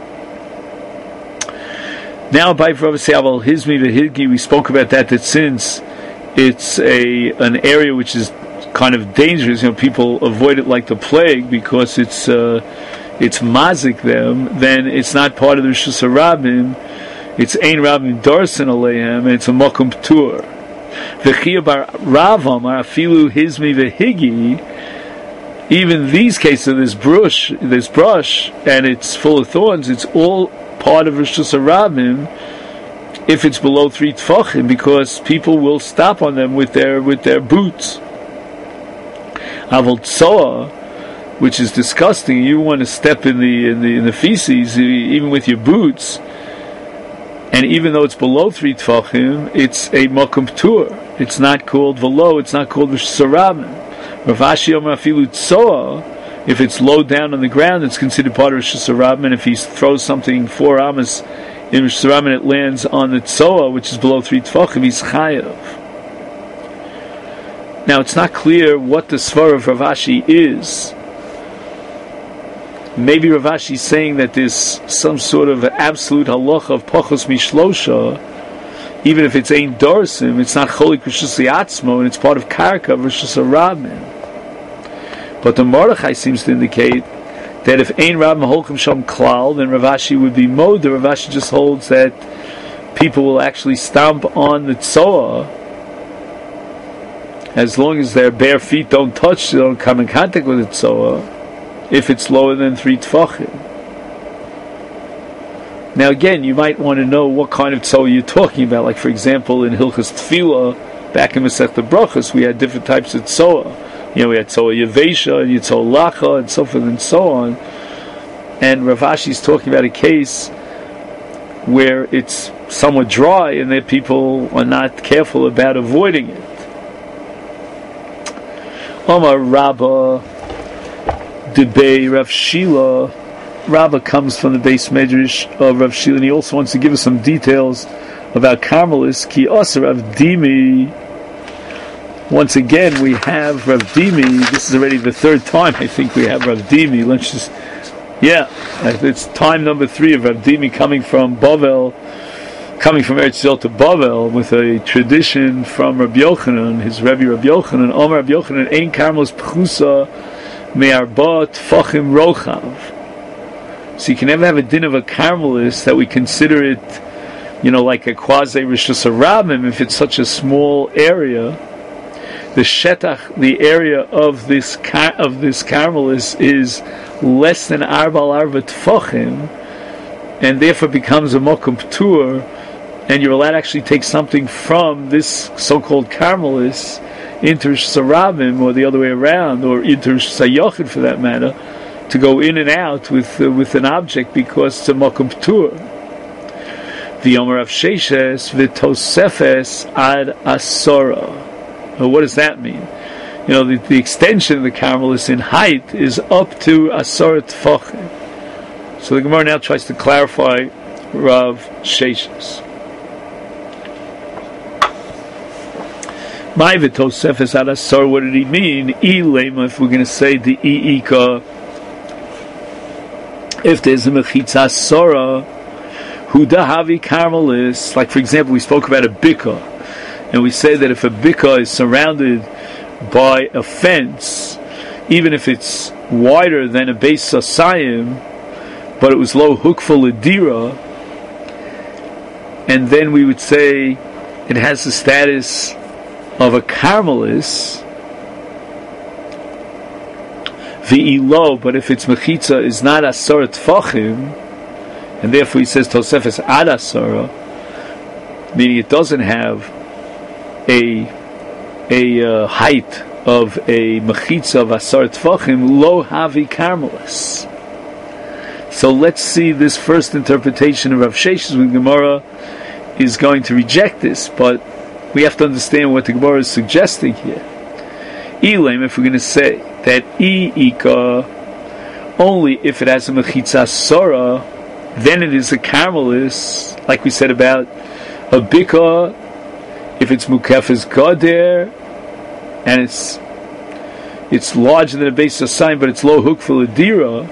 Now by Rav Aval Hizmi V'Hidgi, we spoke about that, that since it's a an area which is kind of dangerous, you know, people avoid it like the plague because it's uh, it's mazik them, then it's not part of the Rishus HaRabim. It's Ein Rabim Darsan Aleihem, and it's a Mokum P'tur. V'chiyah bar Ravam are afilu Hizmi V'Higi. Even these cases of this brush, this brush, and it's full of thorns, it's all part of Rishus HaRabim if it's below three tfachim, because people will stop on them with their with their boots. Aval Tzoah, which is disgusting. You want to step in the in the in the feces, even with your boots, and even though it's below three tfachim, it's a makom p'tur. It's not called velo. It's not called Rishus HaRabim. Rav Ashi Omer afilu tzoah, if it's low down on the ground, it's considered part of Rishus HaRabim. And if he throws something four amas in Rishus HaRabim and it lands on the tzoah, which is below three tfachim, he's chayav. Now, it's not clear what the Svar of Rav Ashi is. Maybe Rav Ashi is saying that there's some sort of absolute halacha of pachos mishlosha, even if it's ein dorsim, it's not cholik Rishus Yatzmo, and it's part of karka of Rishus HaRabim. But the Mordechai seems to indicate that if ein Rabim holchem sham klal, then Rav Ashi would be moder. Rav Ashi just holds that people will actually stomp on the tzoah, as long as their bare feet don't touch, they don't come in contact with the tzoah, if it's lower than three tfachim. Now again, you might want to know what kind of tzoah you're talking about. Like for example, in Hilchas Tefillah, back in Masechta Brachos, we had different types of tzoah. You know, we had tzoah yevesha, and tzoah lacha, and so forth and so on. And Rav Ashi is talking about a case where it's somewhat dry, and that people are not careful about avoiding it. Omar Rabba Debei Rav Shila. Rabba comes from the base medrash of Rav Shila, and he also wants to give us some details about Carmelis. Ki Asa Rav Dimi. Once again, we have Rav Dimi. This is already the third time I think we have Rav Dimi. Let's just, yeah, it's time number three of Rav Dimi coming from Bavel, coming from Eretz Yisrael to Bavel with a tradition from Rabbi Yochanan, his Rebbe Rabbi Yochanan. Omer Rabbi Yochanan, Ein Carmelis Pchusa Me'arba Tfachim Rochav. So you can never have a din of a Carmelis that we consider it, you know, like a quasi Rishus HaRabim if it's such a small area. The shetach, the area of this car, of this Carmelis is less than arba al arba tfachim, and therefore becomes a mokum p'tur, and you're allowed to actually take something from this so-called Carmelis into Rishus HaRabim, or the other way around, or into Rishus HaYochid for that matter, to go in and out with uh, with an object because it's a mokum p'tur. V'yomer av sheishes v'tosefes ad asora. Well, what does that mean? You know, the, the extension of the Carmelis in height is up to asora tfachim. So the Gemara now tries to clarify Rav Sheishes. My v'tosefes ad asora. What did he mean? I lema. If we're going to say the i'ika, if there's a mechitza asora, Hudahavi Karmelis, like for example, we spoke about a bika, and we say that if a bika is surrounded by a fence, even if it's wider than a Beis Sasayim, but it was low hukful adira, and then we would say it has the status of a Karmelis, V'ilo, but if its mechitza is not asar tfachim, and therefore he says Tosefes ad asara, meaning it doesn't have a a uh, height of a mechitza of asar tfachim, lo havi karmelis. So let's see this first interpretation of Rav Sheshes with Gemara is going to reject this, but we have to understand what the Gemara is suggesting here. Elam, if we're going to say that I Ika, only if it has a mechitza sora, then it is a karmelis, like we said about a bika, if it's mukefes gader, and it's it's larger than a Beis Sasayim, but it's low hukful adira,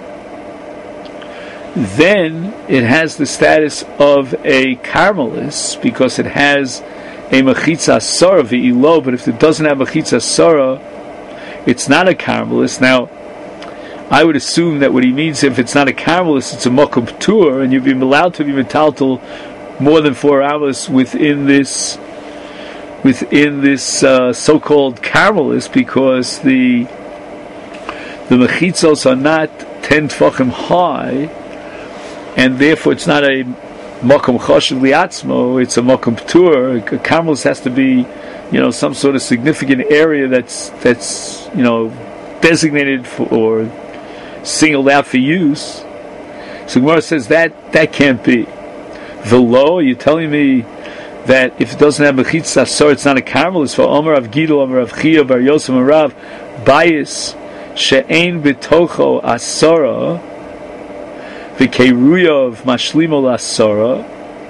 then it has the status of a karmelis, because it has a mechitza sora v'ilo, but if it doesn't have mechitza sora, it's not a karmelis. Now, I would assume that what he means, if it's not a karmelis, it's a mokum p'tur, and you'd be allowed to be metaltal more than four hours within this within this uh, so-called karmelis, because the the mechitzos are not ten tfachim high, and therefore it's not a mokum choshev liatzmo, it's a mokum p'tur. A karmelis has to be, you know, some sort of significant area that's that's you know designated for or singled out for use. So Gemara says that that can't be. Velo, you're telling me that if it doesn't have mechitza asor, it's not a karmelis. For Omer of Gidol, Omer of Chia, Bar Yosef, and Rav, Bayis she'ein b'tocho asora, v'keiruya of mashlimo asora.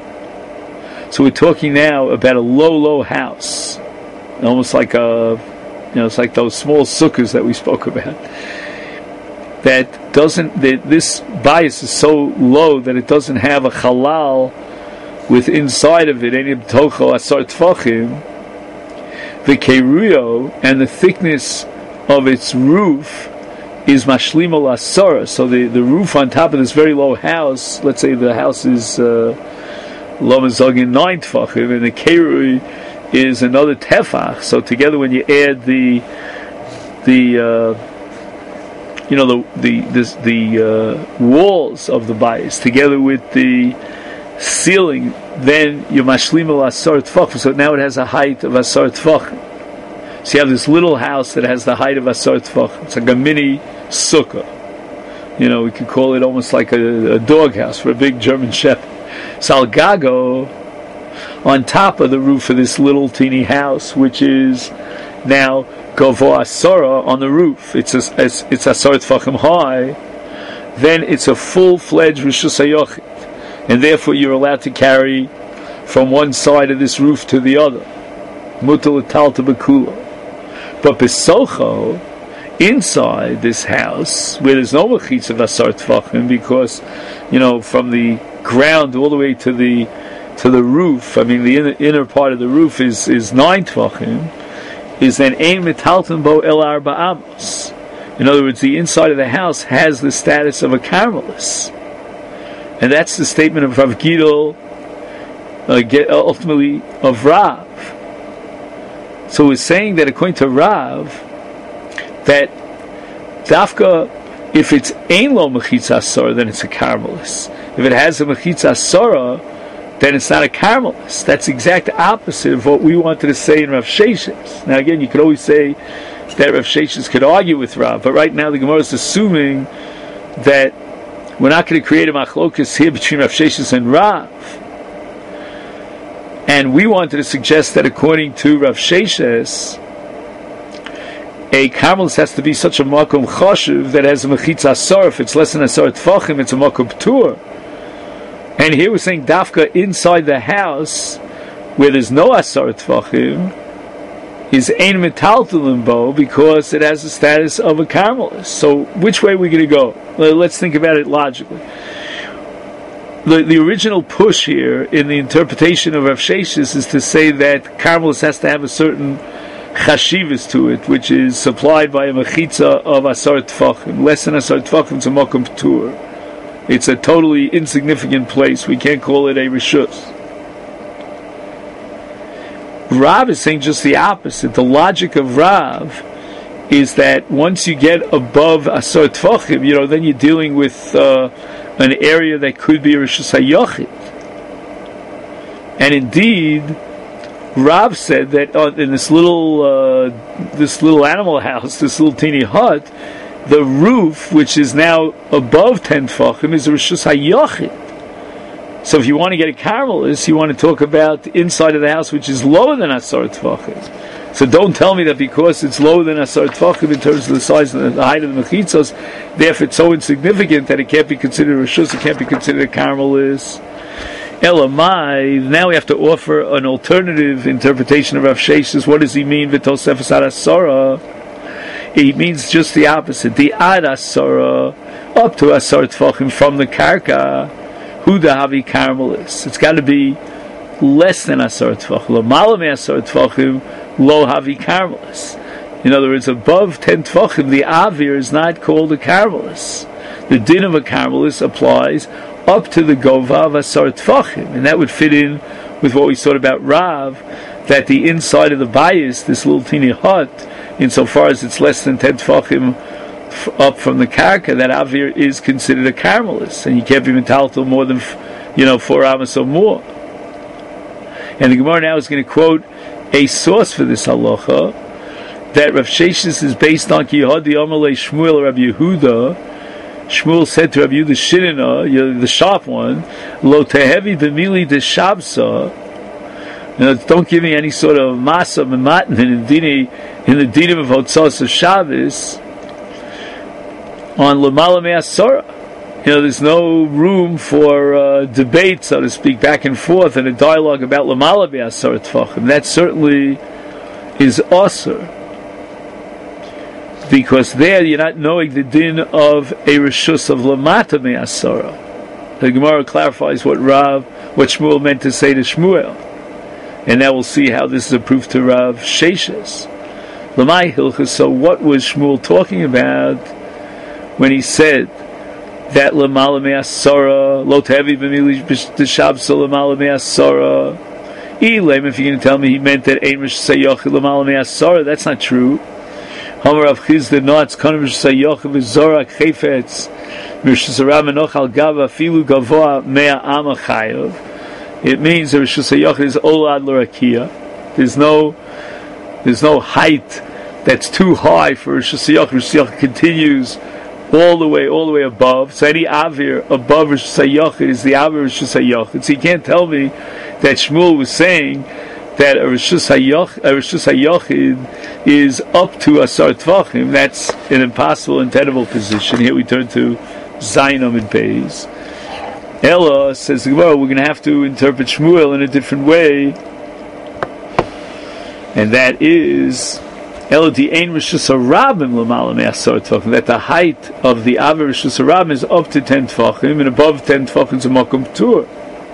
So we're talking now about a low, low house, almost like a, you know, it's like those small sukkahs that we spoke about. That doesn't, that this bias is so low that it doesn't have a halal with inside of it any tocho asar tfachim, the keruyo, and the thickness of its roof is mashlimo lasara. So the, the roof on top of this very low house, let's say the house is uh, lomazogin nine tfachim, and the keruy is another tefach. So together, when you add the the uh, you know the the this, the uh, walls of the bayis together with the ceiling, then you mashlim al asar tfachim. So now it has a height of asar tfachim. So you have this little house that has the height of asar tfachim. It's like a mini sukkah. You know, we could call it almost like a, a dog house for a big German shepherd. Salgago, on top of the roof of this little teeny house, which is now Gavo Asara on the roof, it's a, it's, it's Asar Tfachim high, then it's a full-fledged Rishus HaYochid, and therefore you're allowed to carry from one side of this roof to the other. Mutal Talta Bekula. But Besocho, inside this house, where there's no Mechitz of Asar Tfachim, because, you know, from the ground all the way to the to the roof, I mean the inner, inner part of the roof is, is nine Tvachim, is then Ein Metalton Bo El Arba Amos. In other words, the inside of the house has the status of a karmelis. And that's the statement of Rav Gidol, uh, ultimately of Rav. So we're saying that according to Rav, that Dafka, if it's Ein Lo Mechitza Asora, then it's a karmelis. If it has a Mechitza Asora, then it's not a karmelis. That's the exact opposite of what we wanted to say in Rav Sheshes. Now again, you could always say that Rav Sheshes could argue with Rav, but right now the Gemara is assuming that we're not going to create a machlokas here between Rav Sheshes and Rav. And we wanted to suggest that according to Rav Sheshes, a karmelis has to be such a makom choshev that has a mechitza asar. If it's less than asar tfachim, it's a makom p'tur. And here we're saying dafka inside the house, where there's no asar tfachim, is ein metaltalim bo, because it has the status of a karmelis. So which way are we going to go? Well, let's think about it logically. the, the original push here in the interpretation of Rav Sheshes is to say that Karmelis has to have a certain chashivas to it, which is supplied by a mechitza of asar tfachim. Less than asar tfachim, it's a mokum p'tur. It's a totally insignificant place. We can't call it a rishus. Rav is saying just the opposite. The logic of Rav is that once you get above asar tfachim, you know, then you're dealing with uh, an area that could be a rishus hayochid. And indeed, Rav said that uh, in this little uh, this little animal house, this little teeny hut, the roof, which is now above ten tfachim, is a rishus hayochid. So if you want to get a Karmelis, you want to talk about the inside of the house, which is lower than asar tfachim. So don't tell me that because it's lower than asar tfachim in terms of the size and the height of the mechitzos, therefore it's so insignificant that it can't be considered a rishus, it can't be considered a Karmelis. Elamai, now we have to offer an alternative interpretation of Rav Sheshes. What does he mean? V'tosefes ad asara. He means just the opposite. The ad asara, up to asar tfachim from the karka, huda havi Karmelis. It's got to be less than asar tfachim. Lo malame asar tfachim, lo havi Karmelis. In other words, above ten tfachim, the avir is not called a Karmelis. The din of a Karmelis applies up to the gova of asar tfachim, and that would fit in with what we thought about Rav, that the inside of the bayis, this little teeny hut, insofar as it's less than ten tfachim f- up from the karka, that avir is considered a Karmelis, and you can't be metaltal more than, you know, four amos or more. And the Gemara now is going to quote a source for this halacha that Rav Sheshes is based on Ki Yehudi Amalei Shmuel Rabbi Yehuda. Shmuel said to Rabbi Yehuda Shinina, the sharp one, Lo tehevi b'mili deshabsa. Don't give me any sort of masa mematin in the dini, in the dinim of Hotzos of Shabbos on Lamala Me'asora. You know, there's no room for uh, debate, so to speak, back and forth, and a dialogue about Lamala Me'asora Tfachim. That certainly is asur, because there you're not knowing the din of a rishus of Lamata Me'asora. The Gemara clarifies what Rav, what Shmuel meant to say to Shmuel, and now we'll see how this is a proof to Rav Sheshes. Lamai Hilchas. So what was Shmuel talking about when he said that Lamala Me'asora, Lo Tevi B'mili D'Shabsa Lamala Me'asora? Elam, if you're going to tell me he meant that Ein Rish Sayochi Lamala Me'asora, that's not true. Hamar Rav Chizda Notz Kanem Rish Sayochi V'Zorak Chefetz Rish Sarah Menochal Gava Filu Gavoa Mea Ama Chayav. It means that Rish Sayochi is Olad L'Rakia. There's no, there's no height that's too high for Rish Sayochi. Rish Sayochi continues all the way, all the way above. So any avir above Rish Sayochi is the avir Rish Sayochi. So you can't tell me that Shmuel was saying that a Rishus HaYochid is up to Asar Tvachim. That's an impossible, untenable position. Here we turn to Zainam and Beis. Ella says, well, we're going to have to interpret Shmuel in a different way, and that is Ella di Ein Rishus HaRabim L'Mala Me'asar Tvachim, that the height of the Aver Rishus HaRabim is up to ten Tvachim, and above ten Tvachim is a Mokum P'tur.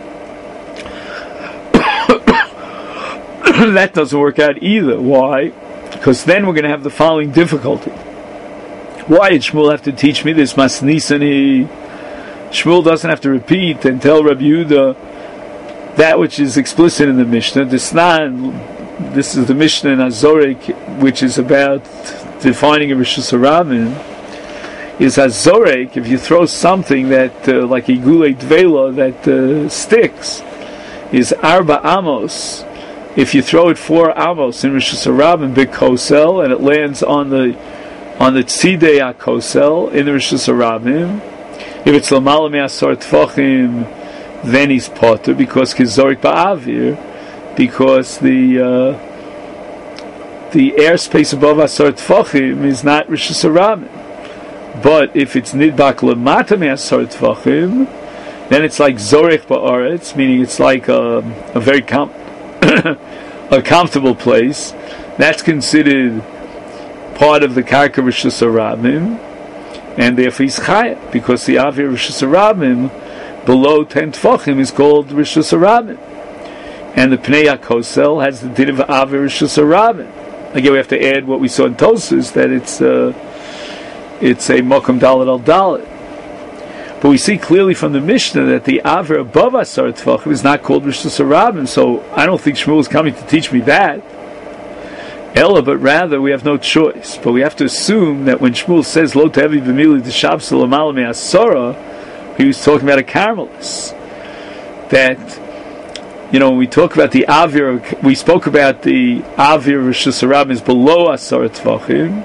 That doesn't work out either. Why? Because then we're going to have the following difficulty. Why did Shmuel have to teach me this Masnisani? Shmuel doesn't have to repeat and tell Rabbi Yehuda that which is explicit in the Mishnah. Desnan, this is the Mishnah in Azorek, which is about defining a Rishus HaRabim. Is Azorek, if you throw something that, uh, like a Gulei Dvela, that uh, sticks, is Arba Amos. If you throw it four amos in Rishus HaRabim b'kosel, and it lands on the on the tzidei hakosel in the Rishus HaRabim, if it's l'mala me'asar tfachim, then he's potter because kizorik ba'avir, because the uh, the airspace above asar tfachim is not Rishus HaRabim. But if it's nidbak l'mata me'asar tfachim, then it's like zorech ba'aretz, meaning it's like a, a very com- a comfortable place. That's considered part of the karka Rishus HaRabim, and therefore he's chayah, because the avir Rishus HaRabim below ten tefachim is called Rishus HaRabim. And the Pnei HaKosel has the din of Aver Rishus HaRabim. Again, we have to add what we saw in Tosfos, that it's uh, it's a Mokum Dalet al Dalet. But we see clearly from the Mishnah that the Aver above Asar Tefachim is not called Rishus HaRabim, so I don't think Shmuel is coming to teach me that. Ella, but rather we have no choice. But we have to assume that when Shmuel says Lo Tevi B'mili D'Shabsa L'Mala Me'asora, he was talking about a Carmelis. That, you know, when we talk about the Avir, we spoke about the Avir Rishus HaRabim is below Asar Tefachim,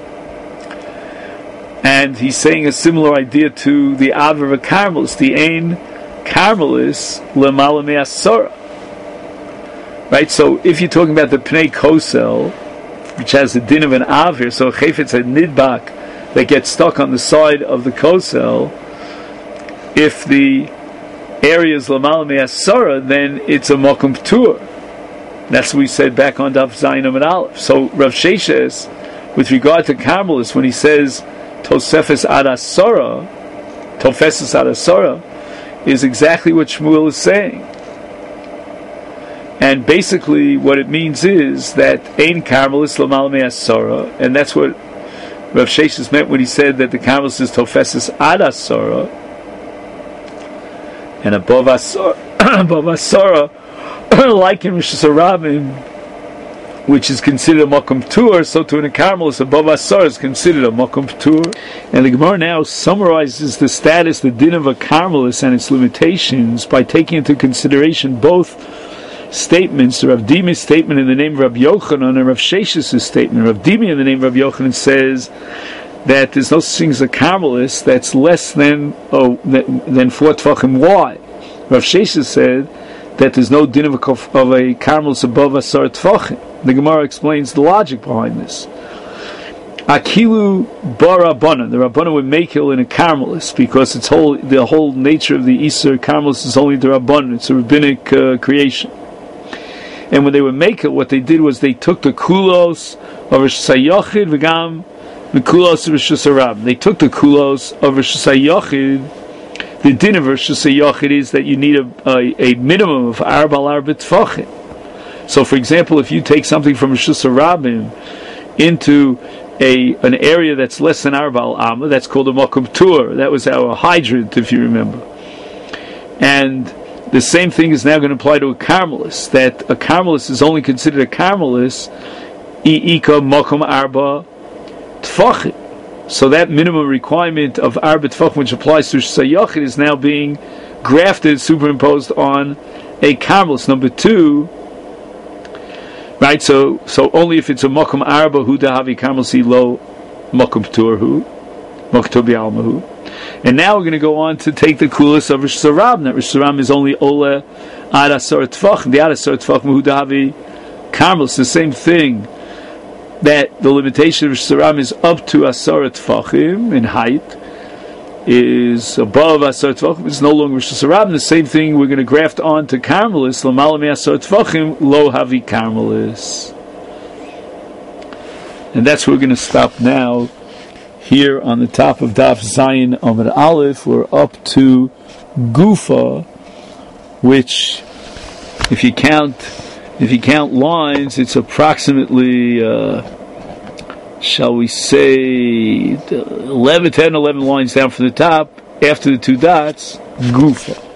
and he's saying a similar idea to the Avir of a Carmelis, the Ein Carmelis L'Mala Me'asora. Right, so if you're talking about the Pnei Kosel, which has the din of an Avir, so a Chayfetz, a Nidbak, that gets stuck on the side of the Kosel, if the area is L'Mala Me'asara, then it's a Mokum P'tur. That's what we said back on Daf Zayin Amud Aleph. So Rav Sheshes, with regard to Carmelis, when he says Tosefes Ad Asara, Tofeses Ad Asara, is exactly what Shmuel is saying. And basically what it means is that Ein Carmelis L'Mala Me'asara, and that's what Rav Sheshes meant when he said that the Carmelis is Tofeses Ad Asara, and above Asara, above Asara, like in Rishus HaRabim, which is considered a Mokum P'tur, so to in a Carmelis, above Asara is considered a Mokum P'tur. And the Gemara now summarizes the status, the din of a Carmelis and its limitations by taking into consideration both statements, the Rav Dimi's statement in the name of Rav Yochanan and Rav Sheshes' statement. Rav Dimi in the name of Rav Yochanan says that there's no such thing as a Carmelis that's less than oh, than four Tvachim wide. Rav Sheshes said that there's no din of a, of a Carmelis above Asar Tvachim. The Gemara explains the logic behind this. Akilu bar Rabbanan, the Rabbanan would make it in a Carmelis because it's whole the whole nature of the Isser Carmelis is only the Rabbanan. It's a rabbinic uh, creation. And when they would make it, what they did was they took the kulos of Rishus HaYachid v'gam the kulos of Rishus HaRabim. They took the kulos of Rishus HaYachid. The din of Rishus HaYachid is that you need a, a, a minimum of arba al arba tefachim. So, for example, if you take something from Rishus HaRabim into a an area that's less than arba al amma, that's called a Mokum P'tur. That was our hydrant, if you remember. And the same thing is now going to apply to a Carmelis, that a Carmelis is only considered a Carmelis i'ika mokum arba tefachim. So that minimum requirement of arba tefachim, which applies to Rishus HaYachid, is now being grafted, superimposed on a Carmelis. Number two, right? So, so only if it's a mokum arba hu dahavi Carmelis lo mokum p'tur hu mokum bi'alma hu. And now we're going to go on to take the kulas of Rishus HaRabim. That Rishus HaRabim is only Ola Ad Asar Tefachim. The Ad Asar Tefachim Hu Dahavi Carmelis. The same thing, that the limitation of Rishus HaRabim is up to Asar Tefachim in height, is above Asar Tefachim. It's no longer Rishus HaRabim. The same thing we're going to graft on to Carmelis. L'mala me'asar Tefachim Lo Havi Carmelis. And that's where we're going to stop now. Here on the top of Daf Zayin Amud Aleph, we're up to Gufa, which, if you count, if you count lines, it's approximately, uh, shall we say, eleven, ten, eleven lines down from the top. After the two dots, Gufa.